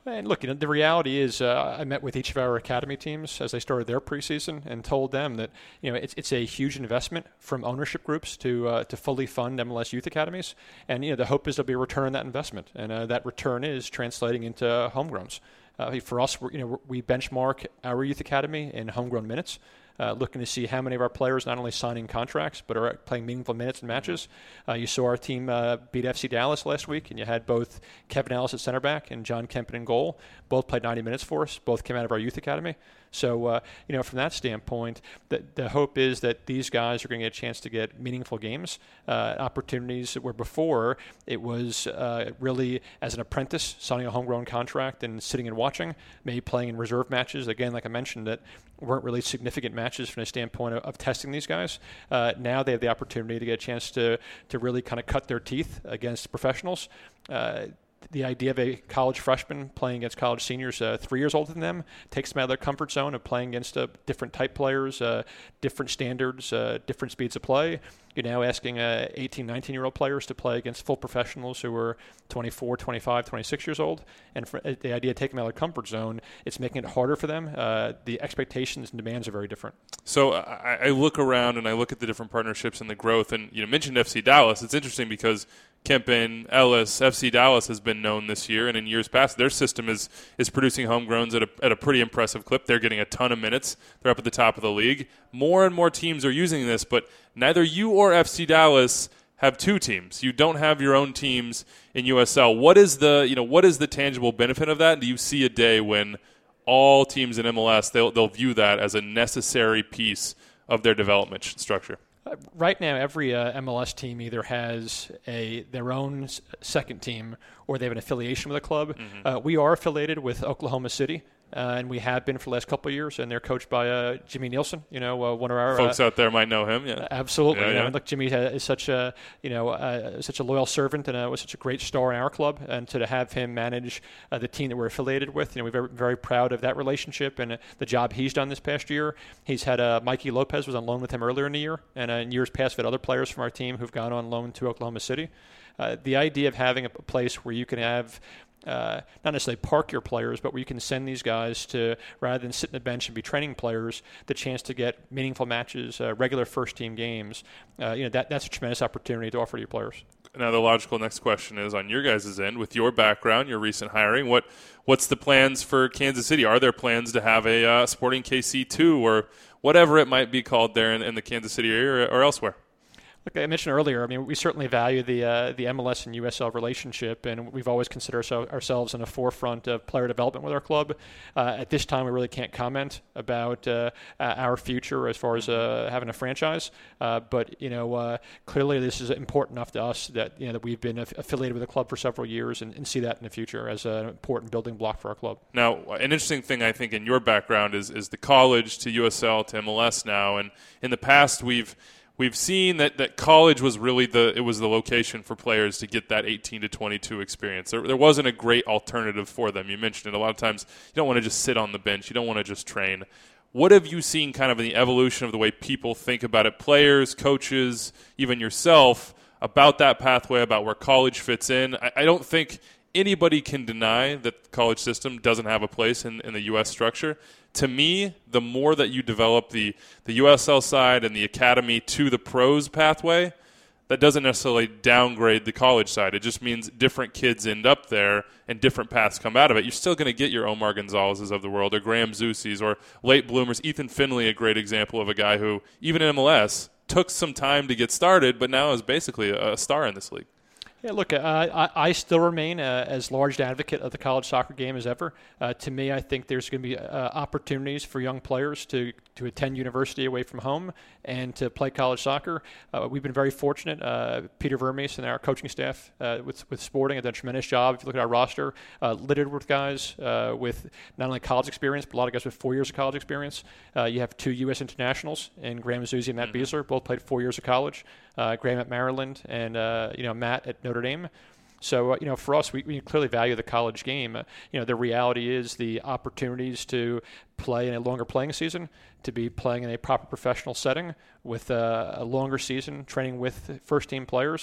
And look, you know, the reality is, uh, I met with each of our academy teams as they started their preseason and told them that, you know, it's it's a huge investment from ownership groups to uh, to fully fund M L S youth academies, and you know the hope is there'll be a return on that investment, and uh, that return is translating into homegrowns. Uh, for us, we're, you know, we benchmark our youth academy in homegrown minutes. Uh, looking to see how many of our players not only signing contracts but are playing meaningful minutes in matches. Uh, you saw our team uh, beat F C Dallas last week, and you had both Kevin Ellis at center back and John Kempen in goal. Both played ninety minutes for us. Both came out of our youth academy. So, uh, you know, from that standpoint, the, the hope is that these guys are going to get a chance to get meaningful games, uh, opportunities where before it was uh, really as an apprentice signing a homegrown contract and sitting and watching, maybe playing in reserve matches. Again, like I mentioned, that weren't really significant matches from the standpoint of, of testing these guys. Uh, now they have the opportunity to get a chance to to really kind of cut their teeth against professionals. Uh, The idea of a college freshman playing against college seniors uh, three years older than them takes them out of their comfort zone of playing against uh, different type players, uh, different standards, uh, different speeds of play. You're now asking uh, eighteen, nineteen-year-old players to play against full professionals who are twenty-four, twenty-five, twenty-six years old. And for, uh, the idea of taking them out of their comfort zone, it's making it harder for them. Uh, the expectations and demands are very different. So I, I look around and I look at the different partnerships and the growth. And you know, mentioned F C Dallas. It's interesting because Kempen, Ellis, F C Dallas has been known this year, and in years past, their system is is producing homegrowns at a at a pretty impressive clip. They're getting a ton of minutes. They're up at the top of the league. More and more teams are using this, but neither you or F C Dallas have two teams. You don't have your own teams in U S L. What is the you know what is the tangible benefit of that? Do you see a day when all teams in M L S they'll they'll view that as a necessary piece of their development structure? Right now, every uh, M L S team either has a their own s- second team or they have an affiliation with a club. Mm-hmm. Uh, we are affiliated with Oklahoma City, uh, and we have been for the last couple of years, and they're coached by uh, Jimmy Nielsen, you know, uh, one of our... Folks uh, out there might know him, yeah. Absolutely. Yeah, you know, yeah. and look, Jimmy is such a, you know, uh, such a loyal servant and uh, was such a great star in our club, and to have him manage uh, the team that we're affiliated with, you know, we're very, very proud of that relationship and uh, the job he's done this past year. He's had uh, Mikey Lopez was on loan with him earlier in the year, and uh, in years past, we've had other players from our team who've gone on loan to Oklahoma City. Uh, the idea of having a place where you can have Uh, not necessarily park your players, but where you can send these guys to, rather than sit on the bench and be training players, the chance to get meaningful matches, uh, regular first-team games. Uh, you know that that's a tremendous opportunity to offer to your players. Now, the logical next question is on your guys' end, with your background, your recent hiring, what what's the plans for Kansas City? Are there plans to have a uh, Sporting K C two or whatever it might be called there in, in the Kansas City area or, or elsewhere? Like I mentioned earlier, I mean, we certainly value the uh, the M L S and U S L relationship, and we've always considered ourse- ourselves in the forefront of player development with our club. Uh, at this time, we really can't comment about uh, our future as far as uh, having a franchise. Uh, but you know, uh, clearly, this is important enough to us that you know that we've been aff- affiliated with the club for several years, and, and see that in the future as an important building block for our club. Now, an interesting thing I think in your background is is the college to U S L to M L S now, and in the past we've. We've seen that, that college was really the it was the location for players to get that eighteen to twenty-two experience. There, there wasn't a great alternative for them. You mentioned it a lot of times. You don't want to just sit on the bench. You don't want to just train. What have you seen kind of in the evolution of the way people think about it, players, coaches, even yourself, about that pathway, about where college fits in? I, I don't think anybody can deny that the college system doesn't have a place in, in the U S structure. To me, the more that you develop the, the U S L side and the academy to the pros pathway, that doesn't necessarily downgrade the college side. It just means different kids end up there and different paths come out of it. You're still going to get your Omar Gonzalez's of the world or Graham Zusi's or late bloomers. Ethan Finley, a great example of a guy who, even in M L S, took some time to get started, but now is basically a star in this league. Yeah, look, uh, I, I still remain uh, as large an advocate of the college soccer game as ever. Uh, to me, I think there's going to be uh, opportunities for young players to, to attend university away from home and to play college soccer. Uh, we've been very fortunate. Uh, Peter Vermees and our coaching staff uh, with, with Sporting have done a tremendous job. If you look at our roster, uh, littered with guys uh, with not only college experience, but a lot of guys with four years of college experience. Uh, you have two U S internationals in Graham Zusi and Matt mm-hmm. Beasler, both played four years of college. Uh, Graham at Maryland and uh, you know Matt at Notre Dame. So uh, you know, for us, we, we clearly value the college game. Uh, you know, the reality is the opportunities to play in a longer playing season, to be playing in a proper professional setting with uh, a longer season, training with first-team players.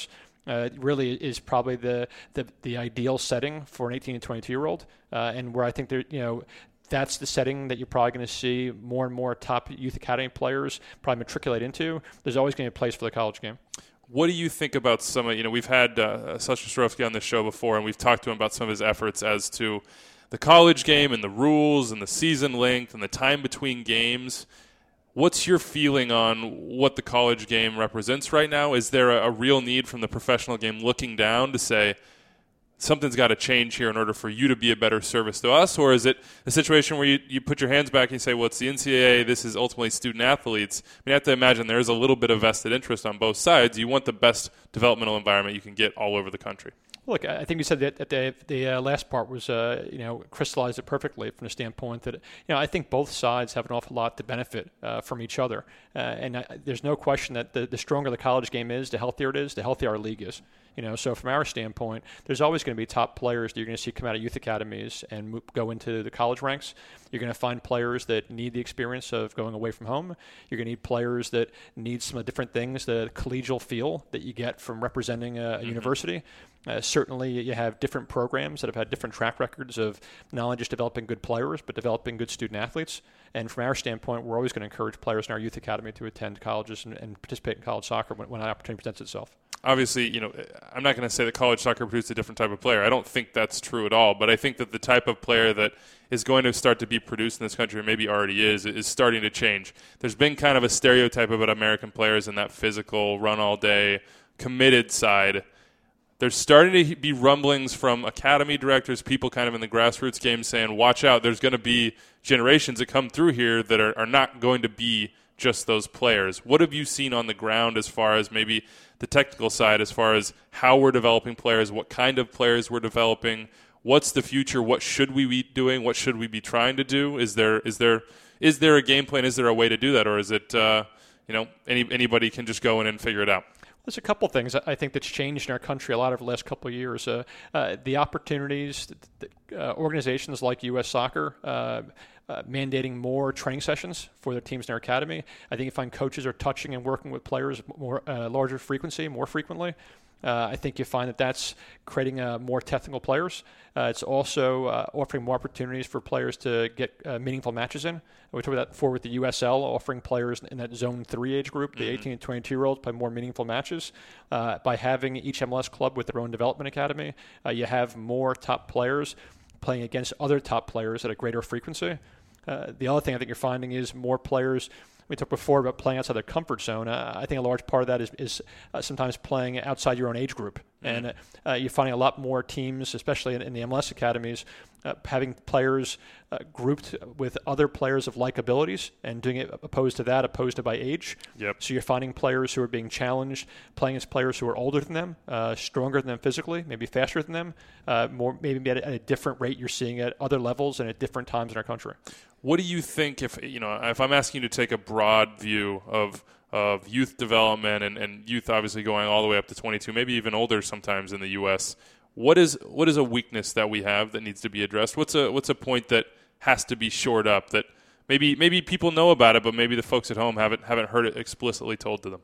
uh, really is probably the, the the ideal setting for an eighteen to twenty-two year old, uh, and where I think there, you know, that's the setting that you're probably going to see more and more top youth academy players probably matriculate into. There's always going to be a place for the college game. What do you think about some of, you know, we've had uh, Sasha Swarovski on this show before, and we've talked to him about some of his efforts as to the college game and the rules and the season length and the time between games. What's your feeling on what the college game represents right now? Is there a, a real need from the professional game looking down to say something's got to change here in order for you to be a better service to us? Or is it a situation where you, you put your hands back and you say, well, it's the N C double A, this is ultimately student athletes? I mean, you have to imagine there is a little bit of vested interest on both sides. You want the best developmental environment you can get all over the country. Look, I think you said that the, the uh, last part was, uh, you know, crystallized it perfectly from the standpoint that, you know, I think both sides have an awful lot to benefit uh, from each other. Uh, and I, there's no question that the, the stronger the college game is, the healthier it is, the healthier our league is. You know, so from our standpoint, there's always going to be top players that you're going to see come out of youth academies and move, go into the college ranks. You're going to find players that need the experience of going away from home. You're going to need players that need some of the different things, the collegial feel that you get from representing a, a mm-hmm. university. Uh, certainly, you have different programs that have had different track records of not only just developing good players, but developing good student athletes. And from our standpoint, we're always going to encourage players in our youth academy to attend colleges and, and participate in college soccer when, when an opportunity presents itself. Obviously, you know, I'm not going to say that college soccer produces a different type of player. I don't think that's true at all. But I think that the type of player that is going to start to be produced in this country, or maybe already is, is starting to change. There's been kind of a stereotype about American players in that physical, run-all-day, committed side. There's starting to be rumblings from academy directors, people kind of in the grassroots game saying, watch out, there's going to be generations that come through here that are, are not going to be just those players. What have you seen on the ground as far as maybe the technical side, as far as how we're developing players, what kind of players we're developing, what's the future, what should we be doing, what should we be trying to do? Is there is there is there a game plan, is there a way to do that, or is it uh, you know any anybody can just go in and figure it out? There's a couple things I think that's changed in our country a lot over the last couple of years. Uh, uh, the opportunities, that, uh, organizations like U S Soccer uh, uh, mandating more training sessions for their teams in our academy. I think you find coaches are touching and working with players more uh, larger frequency, more frequently. Uh, I think you find that that's creating uh, more technical players. Uh, it's also uh, offering more opportunities for players to get uh, meaningful matches in. We talked about that before with the U S L, offering players in that zone three age group, the mm-hmm. eighteen to twenty-two year olds, play more meaningful matches. Uh, by having each M L S club with their own development academy, uh, you have more top players playing against other top players at a greater frequency. Uh, the other thing I think you're finding is more players. We talked before about playing outside their comfort zone. Uh, I think a large part of that is, is uh, sometimes playing outside your own age group. Mm-hmm. And uh, you're finding a lot more teams, especially in, in the M L S academies, uh, having players uh, grouped with other players of like abilities and doing it opposed to that, opposed to by age. Yep. So you're finding players who are being challenged, playing as players who are older than them, uh, stronger than them physically, maybe faster than them, uh, more maybe at a, at a different rate you're seeing at other levels and at different times in our country. What do you think if, you know, if I'm asking you to take a broad view of of youth development and, and youth obviously going all the way up to twenty-two, maybe even older sometimes in the U S, what is what is a weakness that we have that needs to be addressed? What's a what's a point that has to be shored up that maybe maybe people know about it, but maybe the folks at home haven't haven't heard it explicitly told to them?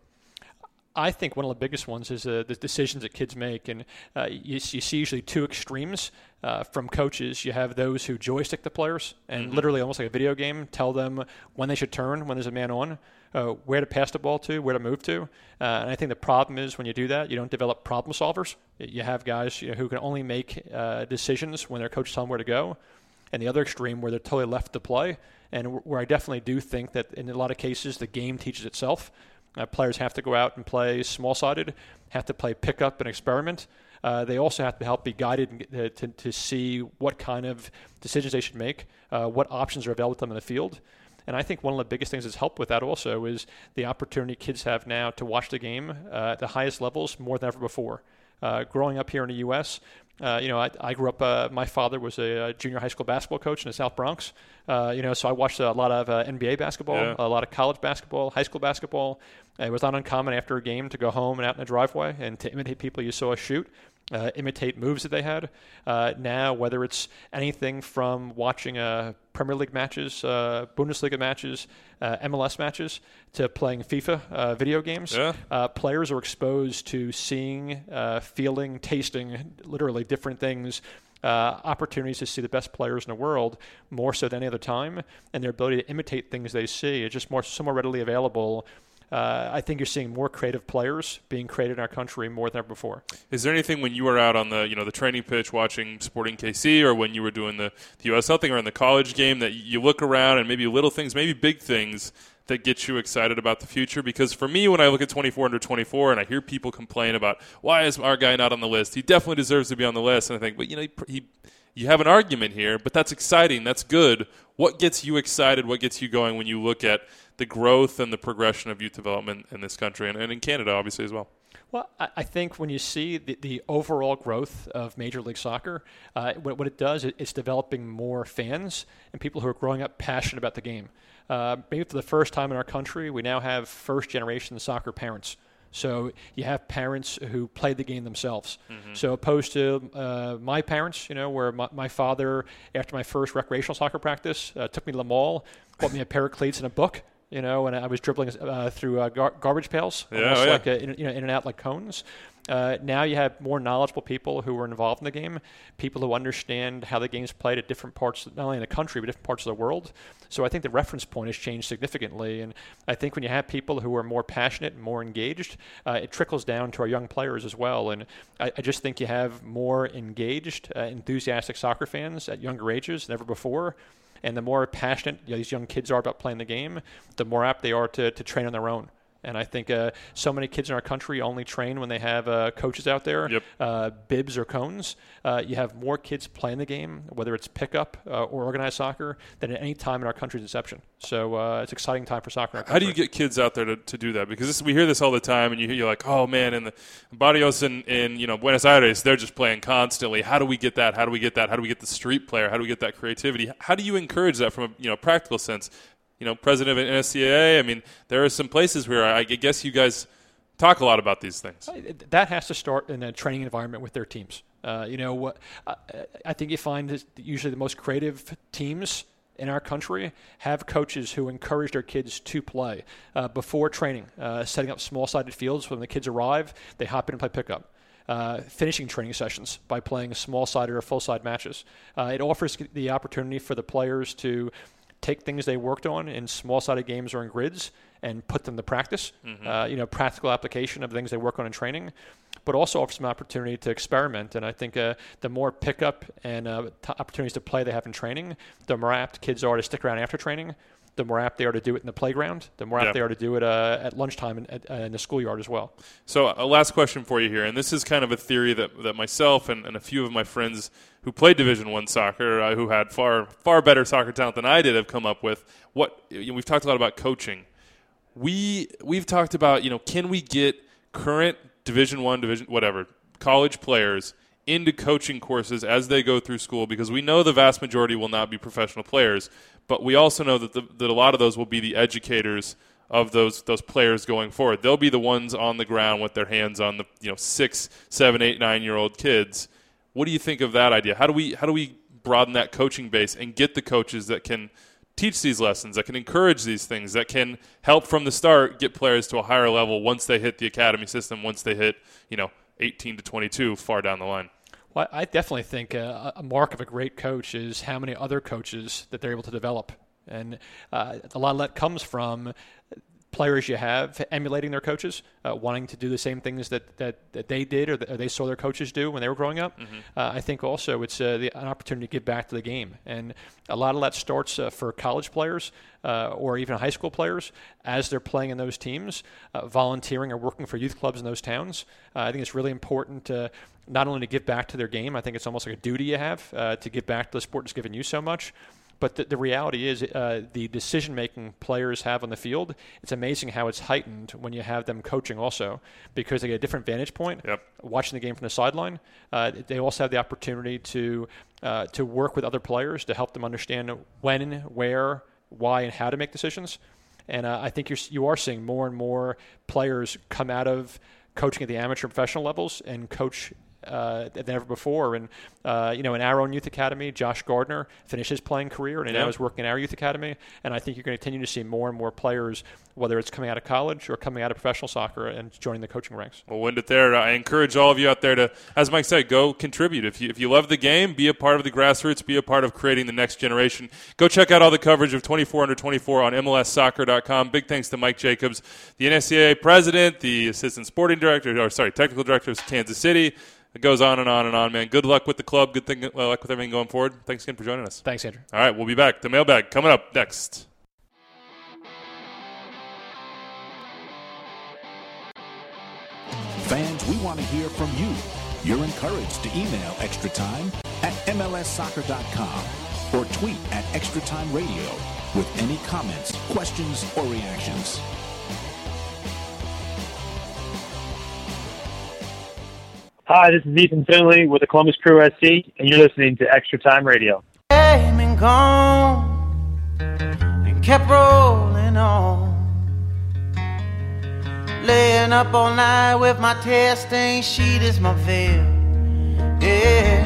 I think one of the biggest ones is uh, the decisions that kids make, and uh, you, you see usually two extremes uh, from coaches. You have those who joystick the players and mm-hmm. literally almost like a video game, tell them when they should turn, when there's a man on, uh, where to pass the ball to, where to move to. Uh, and I think the problem is when you do that, you don't develop problem solvers. You have guys you know, who can only make uh, decisions when their coach tells them where to go. And the other extreme where they're totally left to play, and where I definitely do think that in a lot of cases the game teaches itself. Uh, players have to go out and play small-sided, have to play pick-up and experiment. Uh, they also have to help be guided uh, to, to see what kind of decisions they should make, uh, what options are available to them in the field. And I think one of the biggest things that's helped with that also is the opportunity kids have now to watch the game uh, at the highest levels more than ever before. Uh, growing up here in the U S, Uh, you know, I, I grew up, uh, my father was a, a junior high school basketball coach in the South Bronx. Uh, you know, so I watched a lot of uh, N B A basketball, yeah. a lot of college basketball, high school basketball. It was not uncommon after a game to go home and out in the driveway and to imitate people you saw shoot. uh, imitate moves that they had. Uh, now, whether it's anything from watching uh, Premier League matches, uh, Bundesliga matches, uh, M L S matches, to playing FIFA uh, video games, Yeah. uh, players are exposed to seeing, uh, feeling, tasting, literally different things. Uh, opportunities to see the best players in the world more so than any other time, and their ability to imitate things they see is just more so more readily available. Uh, I think you're seeing more creative players being created in our country more than ever before. Is there anything when you were out on the you know the training pitch watching Sporting K C, or when you were doing the, the U S L thing or in the college game, that you look around and maybe little things, maybe big things that get you excited about the future? Because for me, when I look at twenty-four under twenty-four and I hear people complain about why is our guy not on the list, he definitely deserves to be on the list, and I think, but you know, he, he you have an argument here, but that's exciting, that's good. What gets you excited? What gets you going when you look at the growth and the progression of youth development in this country and, and in Canada, obviously, as well? Well, I think when you see the, the overall growth of Major League Soccer, uh, what, what it does, it, it's developing more fans and people who are growing up passionate about the game. Uh, maybe for the first time in our country, we now have first-generation soccer parents. So you have parents who play the game themselves. Mm-hmm. So opposed to uh, my parents, you know, where my, my father, after my first recreational soccer practice, uh, took me to the mall, bought me a pair of cleats and a book. You know, and I was dribbling uh, through uh, gar- garbage pails, yeah, almost yeah. like a, in, you know, in and out like cones. Uh, now you have more knowledgeable people who are involved in the game, people who understand how the game's played at different parts, not only in the country, but different parts of the world. So I think the reference point has changed significantly. And I think when you have people who are more passionate and more engaged, uh, it trickles down to our young players as well. And I, I just think you have more engaged, uh, enthusiastic soccer fans at younger ages than ever before. And the more passionate you know, these young kids are about playing the game, the more apt they are to, to train on their own. And I think uh, so many kids in our country only train when they have uh, coaches out there, yep. uh, bibs or cones. Uh, you have more kids playing the game, whether it's pickup uh, or organized soccer, than at any time in our country's inception. So uh, it's an exciting time for soccer in our country. How do you get kids out there to, to do that? Because this, we hear this all the time, and you, you're like, oh, man, in the Barrios in, in you know Buenos Aires, they're just playing constantly. How do we get that? How do we get that? How do we get the street player? How do we get that creativity? How do you encourage that from a you know practical sense? You know, president of N S C A A, I mean, there are some places where I guess you guys talk a lot about these things. That has to start in a training environment with their teams. Uh, you know, what uh, I think you find is usually the most creative teams in our country have coaches who encourage their kids to play uh, before training, uh, setting up small-sided fields. When the kids arrive, they hop in and play pickup. Uh, finishing training sessions by playing small-sided or full-side matches. Uh, it offers the opportunity for the players to take things they worked on in small-sided games or in grids and put them to practice, mm-hmm. uh, you know, practical application of things they work on in training, but also offers some opportunity to experiment. And I think uh, the more pickup and uh, t- opportunities to play they have in training, the more apt kids are to stick around after training, the more apt they are to do it in the playground, the more apt yeah. they are to do it uh, at lunchtime in, at, uh, in the schoolyard as well. So a last question for you here, and this is kind of a theory that, that myself and, and a few of my friends who played Division One soccer, uh, who had far far better soccer talent than I did, have come up with. What you know, we've talked a lot about coaching. We we've talked about you know can we get current Division One, Division whatever college players into coaching courses as they go through school, because we know the vast majority will not be professional players, but we also know that the, that a lot of those will be the educators of those those players going forward. They'll be the ones on the ground with their hands on the you know six, seven, eight, nine year old kids. What do you think of that idea? How do we how do we broaden that coaching base and get the coaches that can teach these lessons, that can encourage these things, that can help from the start get players to a higher level once they hit the academy system, once they hit you know eighteen to twenty-two, far down the line? Well, I definitely think uh, a mark of a great coach is how many other coaches that they're able to develop. And uh, a lot of that comes from players you have emulating their coaches, uh, wanting to do the same things that, that, that they did or that they saw their coaches do when they were growing up. Mm-hmm. Uh, I think also it's uh, the, an opportunity to give back to the game. And a lot of that starts uh, for college players uh, or even high school players as they're playing in those teams, uh, volunteering or working for youth clubs in those towns. Uh, I think it's really important to not only to give back to their game, I think it's almost like a duty you have uh, to give back to the sport that's given you so much. But the, the reality is uh, the decision-making players have on the field, it's amazing how it's heightened when you have them coaching also, because they get a different vantage point, yep. watching the game from the sideline. Uh, they also have the opportunity to uh, to work with other players to help them understand when, where, why, and how to make decisions. And uh, I think you're, you are seeing more and more players come out of coaching at the amateur and professional levels and coach uh, than ever before. And, uh, you know, in our own youth academy, Josh Gardner finished his playing career and yeah. now is working in our youth academy. And I think you're going to continue to see more and more players, whether it's coming out of college or coming out of professional soccer and joining the coaching ranks. We'll end it there. I encourage all of you out there to, as Mike said, go contribute. If you if you love the game, be a part of the grassroots, be a part of creating the next generation. Go check out all the coverage of twenty-four under twenty-four on M L S soccer dot com. Big thanks to Mike Jacobs, the N S C A A president, the assistant sporting director, or sorry, technical director of Kansas City. It goes on and on and on, man. Good luck with the club. Good thing, uh, luck with everything going forward. Thanks again for joining us. Thanks, Andrew. All right, we'll be back. The mailbag coming up next. Fans, we want to hear from you. You're encouraged to email Extra Time at M L S soccer dot com or tweet at Extra Time Radio with any comments, questions, or reactions. Hi, this is Ethan Finley with the Columbus Crew S C, and you're listening to Extra Time Radio. Came and gone and kept rolling on. Laying up all night with my tear stained sheet as my veil. Yeah,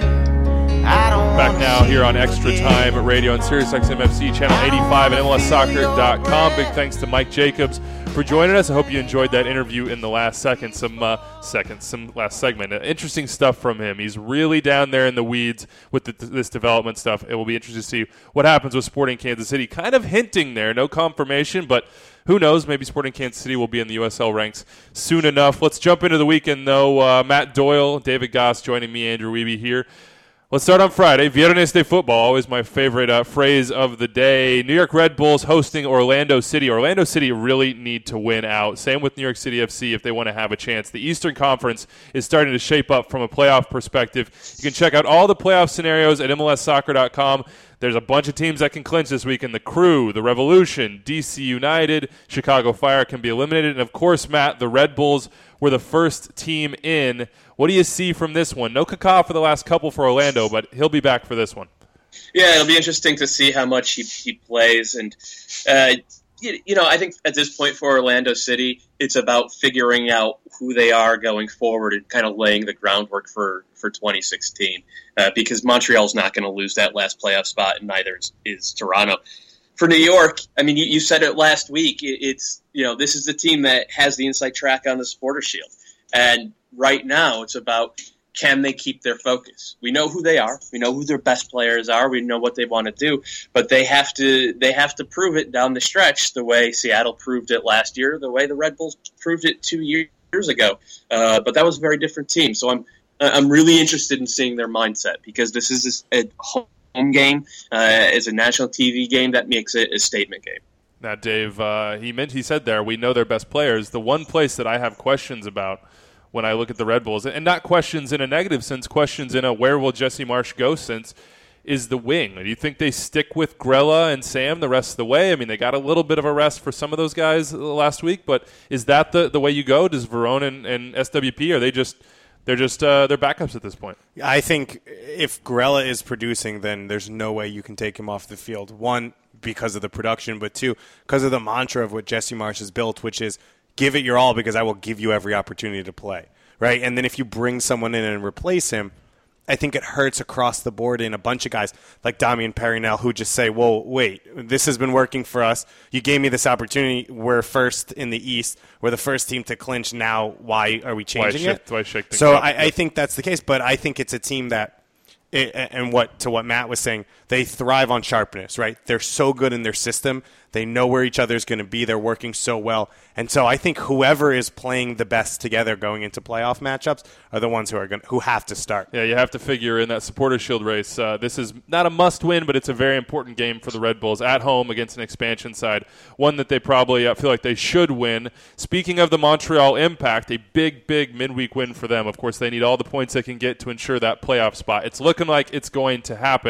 I don't Back now here on Extra Time Radio on SiriusXM F C channel eighty-five and M L S soccer dot com. Big thanks to Mike Jacobs for joining us. I hope you enjoyed that interview in the last second, some uh, seconds, some last segment. Uh, interesting stuff from him. He's really down there in the weeds with the, this development stuff. It will be interesting to see what happens with Sporting Kansas City. Kind of hinting there, no confirmation, but who knows? Maybe Sporting Kansas City will be in the U S L ranks soon enough. Let's jump into the weekend, though. Uh, Matt Doyle, David Goss joining me, Andrew Wiebe here. Let's start on Friday. Viernes de Football, always my favorite uh, phrase of the day. New York Red Bulls hosting Orlando City. Orlando City really need to win out. Same with New York City F C if they want to have a chance. The Eastern Conference is starting to shape up from a playoff perspective. You can check out all the playoff scenarios at M L S soccer dot com. There's a bunch of teams that can clinch this weekend. The Crew, the Revolution, D C United, Chicago Fire can be eliminated. And, of course, Matt, the Red Bulls were the first team in. What do you see from this one? No Kaká for the last couple for Orlando, but he'll be back for this one. Yeah, it'll be interesting to see how much he, he plays. And, uh, you, you know, I think at this point for Orlando City, it's about figuring out who they are going forward and kind of laying the groundwork for, for twenty sixteen. Uh, because Montreal's not going to lose that last playoff spot, and neither is, is Toronto. For New York, I mean, you, you said it last week. It, it's, you know, this is the team that has the inside track on the Supporter Shield. And right now, it's about can they keep their focus? We know who they are. We know who their best players are. We know what they want to do. But they have to they have to prove it down the stretch the way Seattle proved it last year, the way the Red Bulls proved it two years ago. Uh, but that was a very different team. So I'm I'm really interested in seeing their mindset because this is a home game. Uh, it's a national T V game that makes it a statement game. Now, Dave, uh, he meant he said there, we know their best players. The one place that I have questions about when I look at the Red Bulls, and not questions in a negative sense, questions in a where will Jesse Marsch go sense, is the wing. Do you think they stick with Grella and Sam the rest of the way? I mean, they got a little bit of a rest for some of those guys last week, but is that the, the way you go? Does Verón and, and S W P, are they just they're just uh, they're backups at this point? I think if Grella is producing, then there's no way you can take him off the field. One, because of the production, but two, because of the mantra of what Jesse Marsch has built, which is give it your all because I will give you every opportunity to play, right? And then if you bring someone in and replace him, I think it hurts across the board in a bunch of guys like Damian Perinel who just say, whoa, wait, this has been working for us. You gave me this opportunity. We're first in the East. We're the first team to clinch. Now why are we changing why it? Shake, why shake things so up? I, I think that's the case, but I think it's a team that, it, and what to what Matt was saying, they thrive on sharpness, right? They're so good in their system. They know where each other is going to be. They're working so well. And so I think whoever is playing the best together going into playoff matchups are the ones who are going who have to start. Yeah, you have to figure in that Supporter Shield race. Uh, this is not a must-win, but it's a very important game for the Red Bulls at home against an expansion side, one that they probably uh, feel like they should win. Speaking of the Montreal Impact, a big, big midweek win for them. Of course, they need all the points they can get to ensure that playoff spot. It's looking like it's going to happen.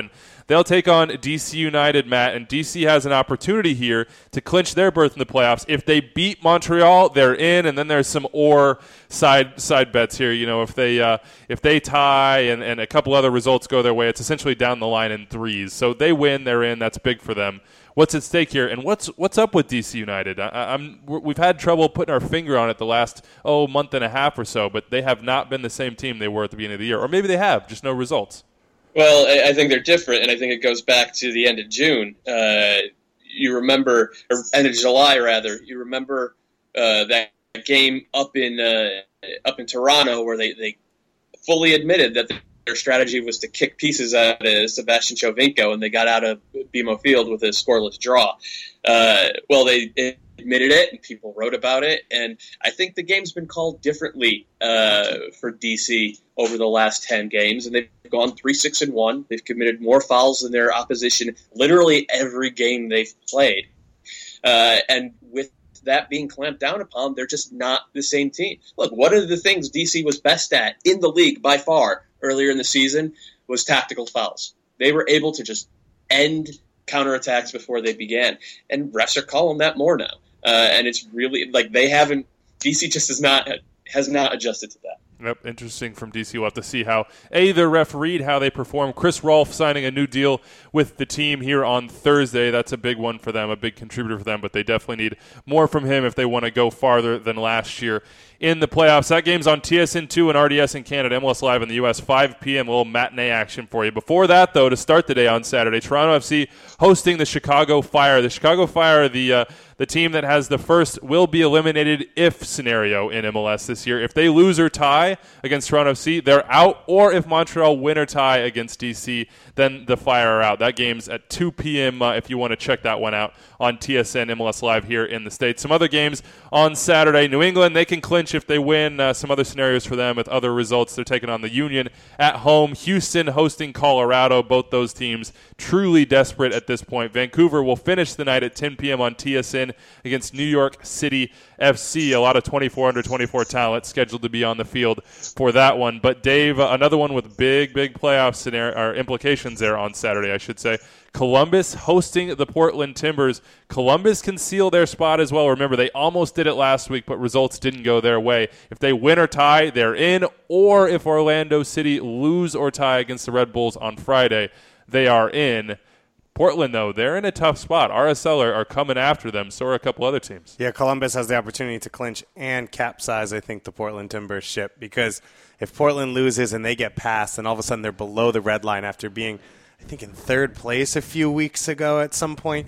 They'll take on D C United, Matt, and D C has an opportunity here to clinch their berth in the playoffs. If they beat Montreal, they're in, and then there's some or side side bets here. You know, if they uh, if they tie and, and a couple other results go their way, it's essentially down the line in threes. So they win, they're in. That's big for them. What's at stake here, and what's what's up with D C United? I, I'm we've had trouble putting our finger on it the last oh month and a half or so, but they have not been the same team they were at the beginning of the year, or maybe they have, just no results. Well, I think they're different, and I think it goes back to the end of June. Uh, you remember, or end of July rather. You remember uh, that game up in uh, up in Toronto where they, they fully admitted that their strategy was to kick pieces out of Sebastian Chauvinko, and they got out of B M O Field with a scoreless draw. Uh, well, they admitted it, and people wrote about it, and I think the game's been called differently uh, for D C over the last ten games, and they've gone three six and one. They've committed more fouls than their opposition literally every game they've played. Uh, and with that being clamped down upon, they're just not the same team. Look, one of the things D C was best at in the league by far earlier in the season was tactical fouls. They were able to just end counterattacks before they began, and refs are calling that more now. Uh, and it's really like they haven't. D C just has not has not adjusted to that. Yep, interesting from D C. We'll have to see how, A, the refereed, how they perform. Chris Rolfe signing a new deal with the team here on Thursday. That's a big one for them, a big contributor for them, but they definitely need more from him if they want to go farther than last year in the playoffs. That game's on T S N two and R D S in Canada, M L S Live in the U S, five p.m., a little matinee action for you. Before that, though, to start the day on Saturday, Toronto F C hosting the Chicago Fire. The Chicago Fire, the uh, the team that has the first will be eliminated if scenario in M L S this year. If they lose or tie against Toronto F C, they're out, or if Montreal win or tie against D C, then the Fire are out. That game's at two p.m. Uh, if you want to check that one out on T S N, M L S Live here in the States. Some other games on Saturday. New England, they can clinch if they win. Uh, some other scenarios for them with other results. They're taking on the Union at home. Houston hosting Colorado. Both those teams truly desperate at this point. Vancouver will finish the night at ten p.m. on T S N against New York City F C. A lot of twenty-four under twenty-four talent scheduled to be on the field for that one. But Dave, uh, another one with big, big playoff scenario or implications there on Saturday, I should say. Columbus hosting the Portland Timbers. Columbus can seal their spot as well. Remember, they almost did it last week, but results didn't go their way. If they win or tie, they're in. Or if Orlando City lose or tie against the Red Bulls on Friday, they are in. Portland, though, they're in a tough spot. R S L are, are coming after them, so are a couple other teams. Yeah, Columbus has the opportunity to clinch and capsize, I think, the Portland Timbers ship, because if Portland loses and they get past, then all of a sudden they're below the red line after being, I think, in third place a few weeks ago at some point.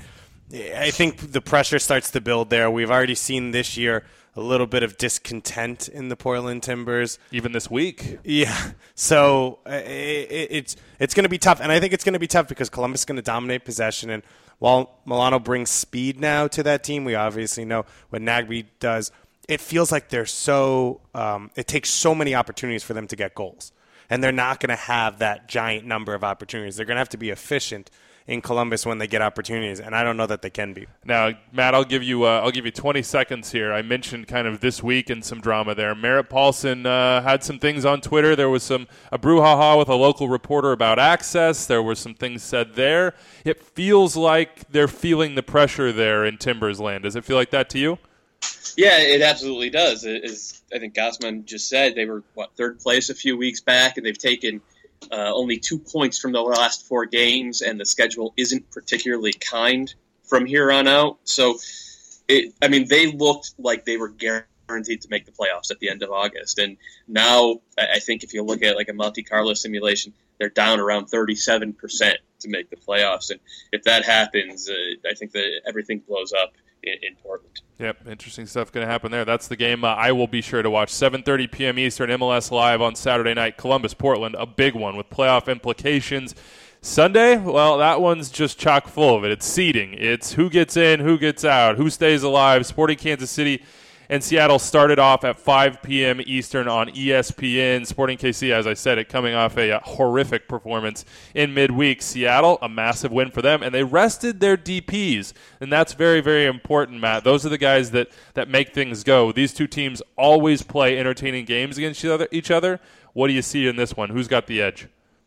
I think the pressure starts to build there. We've already seen this year a little bit of discontent in the Portland Timbers. Even this week. Yeah. So uh, it, it's it's going to be tough. And I think it's going to be tough because Columbus is going to dominate possession. And while Milano brings speed now to that team, we obviously know what Nagbe does. It feels like they're so um, – it takes so many opportunities for them to get goals. And they're not going to have that giant number of opportunities. They're going to have to be efficient in Columbus when they get opportunities, and I don't know that they can be. Now, Matt, I'll give you uh, I'll give you twenty seconds here. I mentioned kind of this week and some drama there. Merritt Paulson uh, had some things on Twitter. There was some a brouhaha with a local reporter about access. There were some things said there. It feels like they're feeling the pressure there in Timbers land. Does it feel like that to you? Yeah, it absolutely does. As I think Gausman just said, they were, what, third place a few weeks back, and they've taken uh, only two points from the last four games, and the schedule isn't particularly kind from here on out. So, it, I mean, they looked like they were guaranteed to make the playoffs at the end of August. And now I think if you look at like a Monte Carlo simulation, they're down around thirty-seven percent to make the playoffs. And if that happens, uh, I think that everything blows up in, in Portland. Yep, interesting stuff going to happen there. That's the game uh, I will be sure to watch. seven thirty p.m. Eastern, M L S Live on Saturday night. Columbus, Portland, a big one with playoff implications. Sunday, well, that one's just chock full of it. It's seeding. It's who gets in, who gets out, who stays alive. Sporting Kansas City and Seattle started off at five p.m. Eastern on E S P N. Sporting K C, as I said, it coming off a, a horrific performance in midweek. Seattle, a massive win for them, and they rested their D Ps, and that's very, very important, Matt. Those are the guys that, that make things go. These two teams always play entertaining games against each other. Each other. What do you see in this one? Who's got the edge?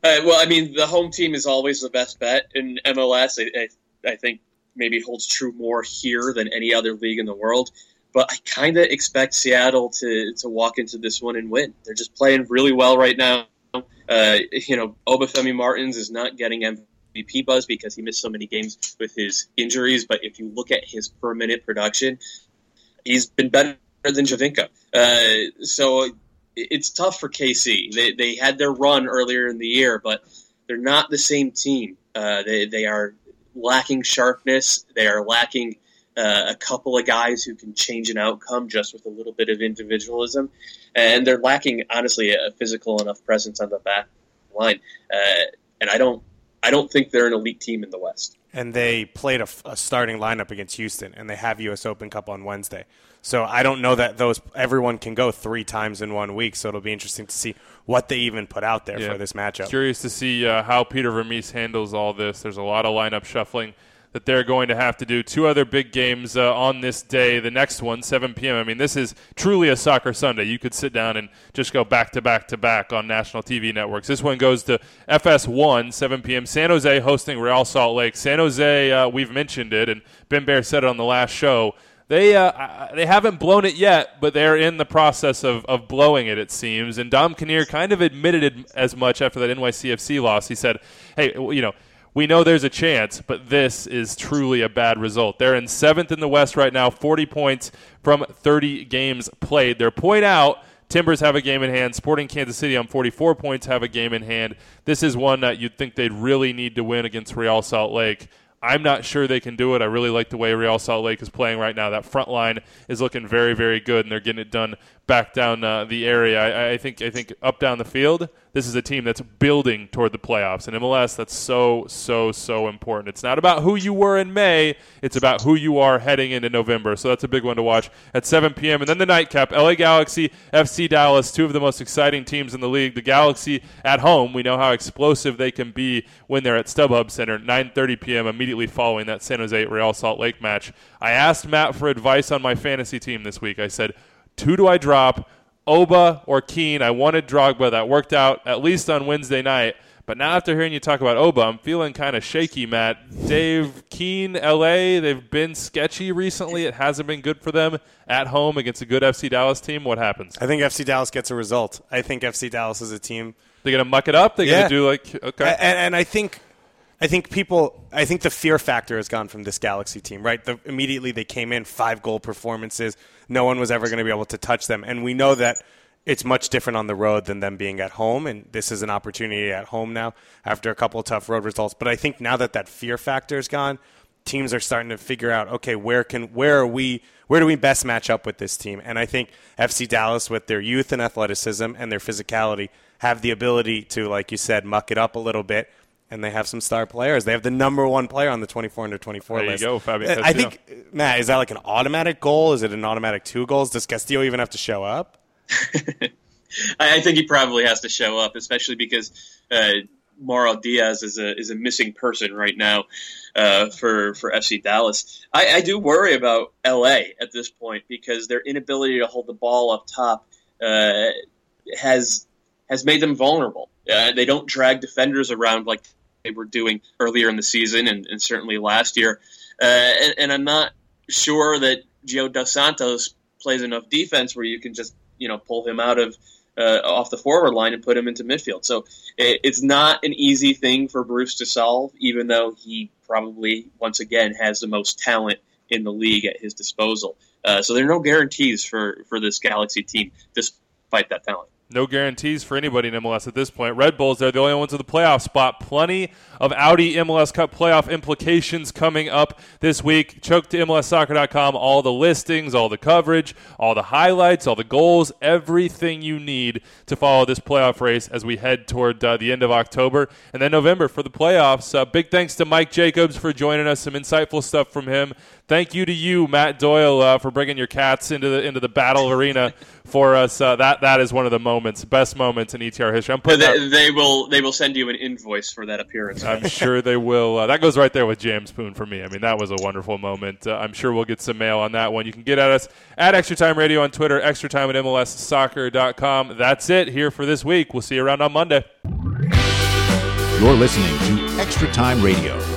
Uh, well, I mean, the home team is always the best bet in M L S. I, I, I think maybe it holds true more here than any other league in the world. But I kind of expect Seattle to, to walk into this one and win. They're just playing really well right now. Uh, you know, Obafemi Martins is not getting M V P buzz because he missed so many games with his injuries. But if you look at his per minute production, he's been better than Javinko. Uh, so it's tough for K C. They they had their run earlier in the year, but they're not the same team. Uh, they they are lacking sharpness. They are lacking uh, a couple of guys who can change an outcome just with a little bit of individualism, and they're lacking, honestly, a physical enough presence on the back line. Uh, and I don't I don't think they're an elite team in the West. And they played a, a starting lineup against Houston, and they have U S Open Cup on Wednesday. So I don't know that those everyone can go three times in one week. So it'll be interesting to see what they even put out there yeah. for this matchup. Curious to see uh, how Peter Vermees handles all this. There's a lot of lineup shuffling that they're going to have to do. Two other big games uh, on this day. The next one, seven p.m. I mean, this is truly a soccer Sunday. You could sit down and just go back to back to back on national T V networks. This one goes to F S one, seven p.m. San Jose hosting Real Salt Lake. San Jose, uh, we've mentioned it, and Ben Bear said it on the last show. They uh, they haven't blown it yet, but they're in the process of, of blowing it, it seems. And Dom Kinnear kind of admitted it as much after that N Y C F C loss. He said, hey, you know, we know there's a chance, but this is truly a bad result. They're in seventh in the West right now, forty points from thirty games played. They're point out. Timbers have a game in hand. Sporting Kansas City on forty-four points have a game in hand. This is one that you'd think they'd really need to win against Real Salt Lake. I'm not sure they can do it. I really like the way Real Salt Lake is playing right now. That front line is looking very, very good, and they're getting it done back down uh, the area. I, I think I think up down the field, this is a team that's building toward the playoffs. In M L S, that's so, so, so important. It's not about who you were in May. It's about who you are heading into November. So that's a big one to watch at seven p.m. And then the nightcap, L A Galaxy, F C Dallas, two of the most exciting teams in the league. The Galaxy at home, we know how explosive they can be when they're at StubHub Center, nine thirty p.m. immediately following that San Jose Real Salt Lake match. I asked Matt for advice on my fantasy team this week. I said, who do I drop, Oba or Keane? I wanted Drogba. That worked out at least on Wednesday night. But now after hearing you talk about Oba, I'm feeling kind of shaky, Matt. Dave, Keane, L A, they've been sketchy recently. It hasn't been good for them at home against a good F C Dallas team. What happens? I think F C Dallas gets a result. I think F C Dallas is a team. They're going to muck it up? They're yeah. going to do like, okay. And, and I think I think people, I think the fear factor has gone from this Galaxy team, right? The, immediately they came in, five goal performances. No one was ever going to be able to touch them. And we know that it's much different on the road than them being at home. And this is an opportunity at home now after a couple of tough road results. But I think now that that fear factor is gone, teams are starting to figure out, okay, where can, where are we, where do we best match up with this team? And I think F C Dallas, with their youth and athleticism and their physicality, have the ability to, like you said, muck it up a little bit. And they have some star players. They have the number one player on the twenty-four under twenty-four there list. There you go, Fabio. I think, Matt, is that like an automatic goal? Is it an automatic two goals? Does Castillo even have to show up? I think he probably has to show up, especially because uh, Mauro Diaz is a is a missing person right now uh, for for F C Dallas. I, I do worry about L A at this point because their inability to hold the ball up top uh, has has made them vulnerable. Uh, they don't drag defenders around like they were doing earlier in the season and, and certainly last year. Uh, and, and I'm not sure that Gio Dos Santos plays enough defense where you can just, you know, pull him out of uh, off the forward line and put him into midfield. So it, it's not an easy thing for Bruce to solve, even though he probably, once again, has the most talent in the league at his disposal. Uh, so there are no guarantees for, for this Galaxy team, despite that talent. No guarantees for anybody in M L S at this point. Red Bulls, they're the only ones with the playoff spot. Plenty of Audi M L S Cup playoff implications coming up this week. Choke to M L S soccer dot com. All the listings, all the coverage, all the highlights, all the goals, everything you need to follow this playoff race as we head toward uh, the end of October and then November for the playoffs. Uh, big thanks to Mike Jacobs for joining us. Some insightful stuff from him. Thank you to you, Matt Doyle, uh, for bringing your cats into the into the battle arena for us. Uh, that that is one of the moments, best moments in E T R history. I'm putting they, that, they will they will send you an invoice for that appearance. I'm sure they will. Uh, that goes right there with Jam Spoon for me. I mean, that was a wonderful moment. Uh, I'm sure we'll get some mail on that one. You can get at us at Extra Time Radio on Twitter, Extra Time at M L S soccer dot com. That's it here for this week. We'll see you around on Monday. You're listening to Extra Time Radio.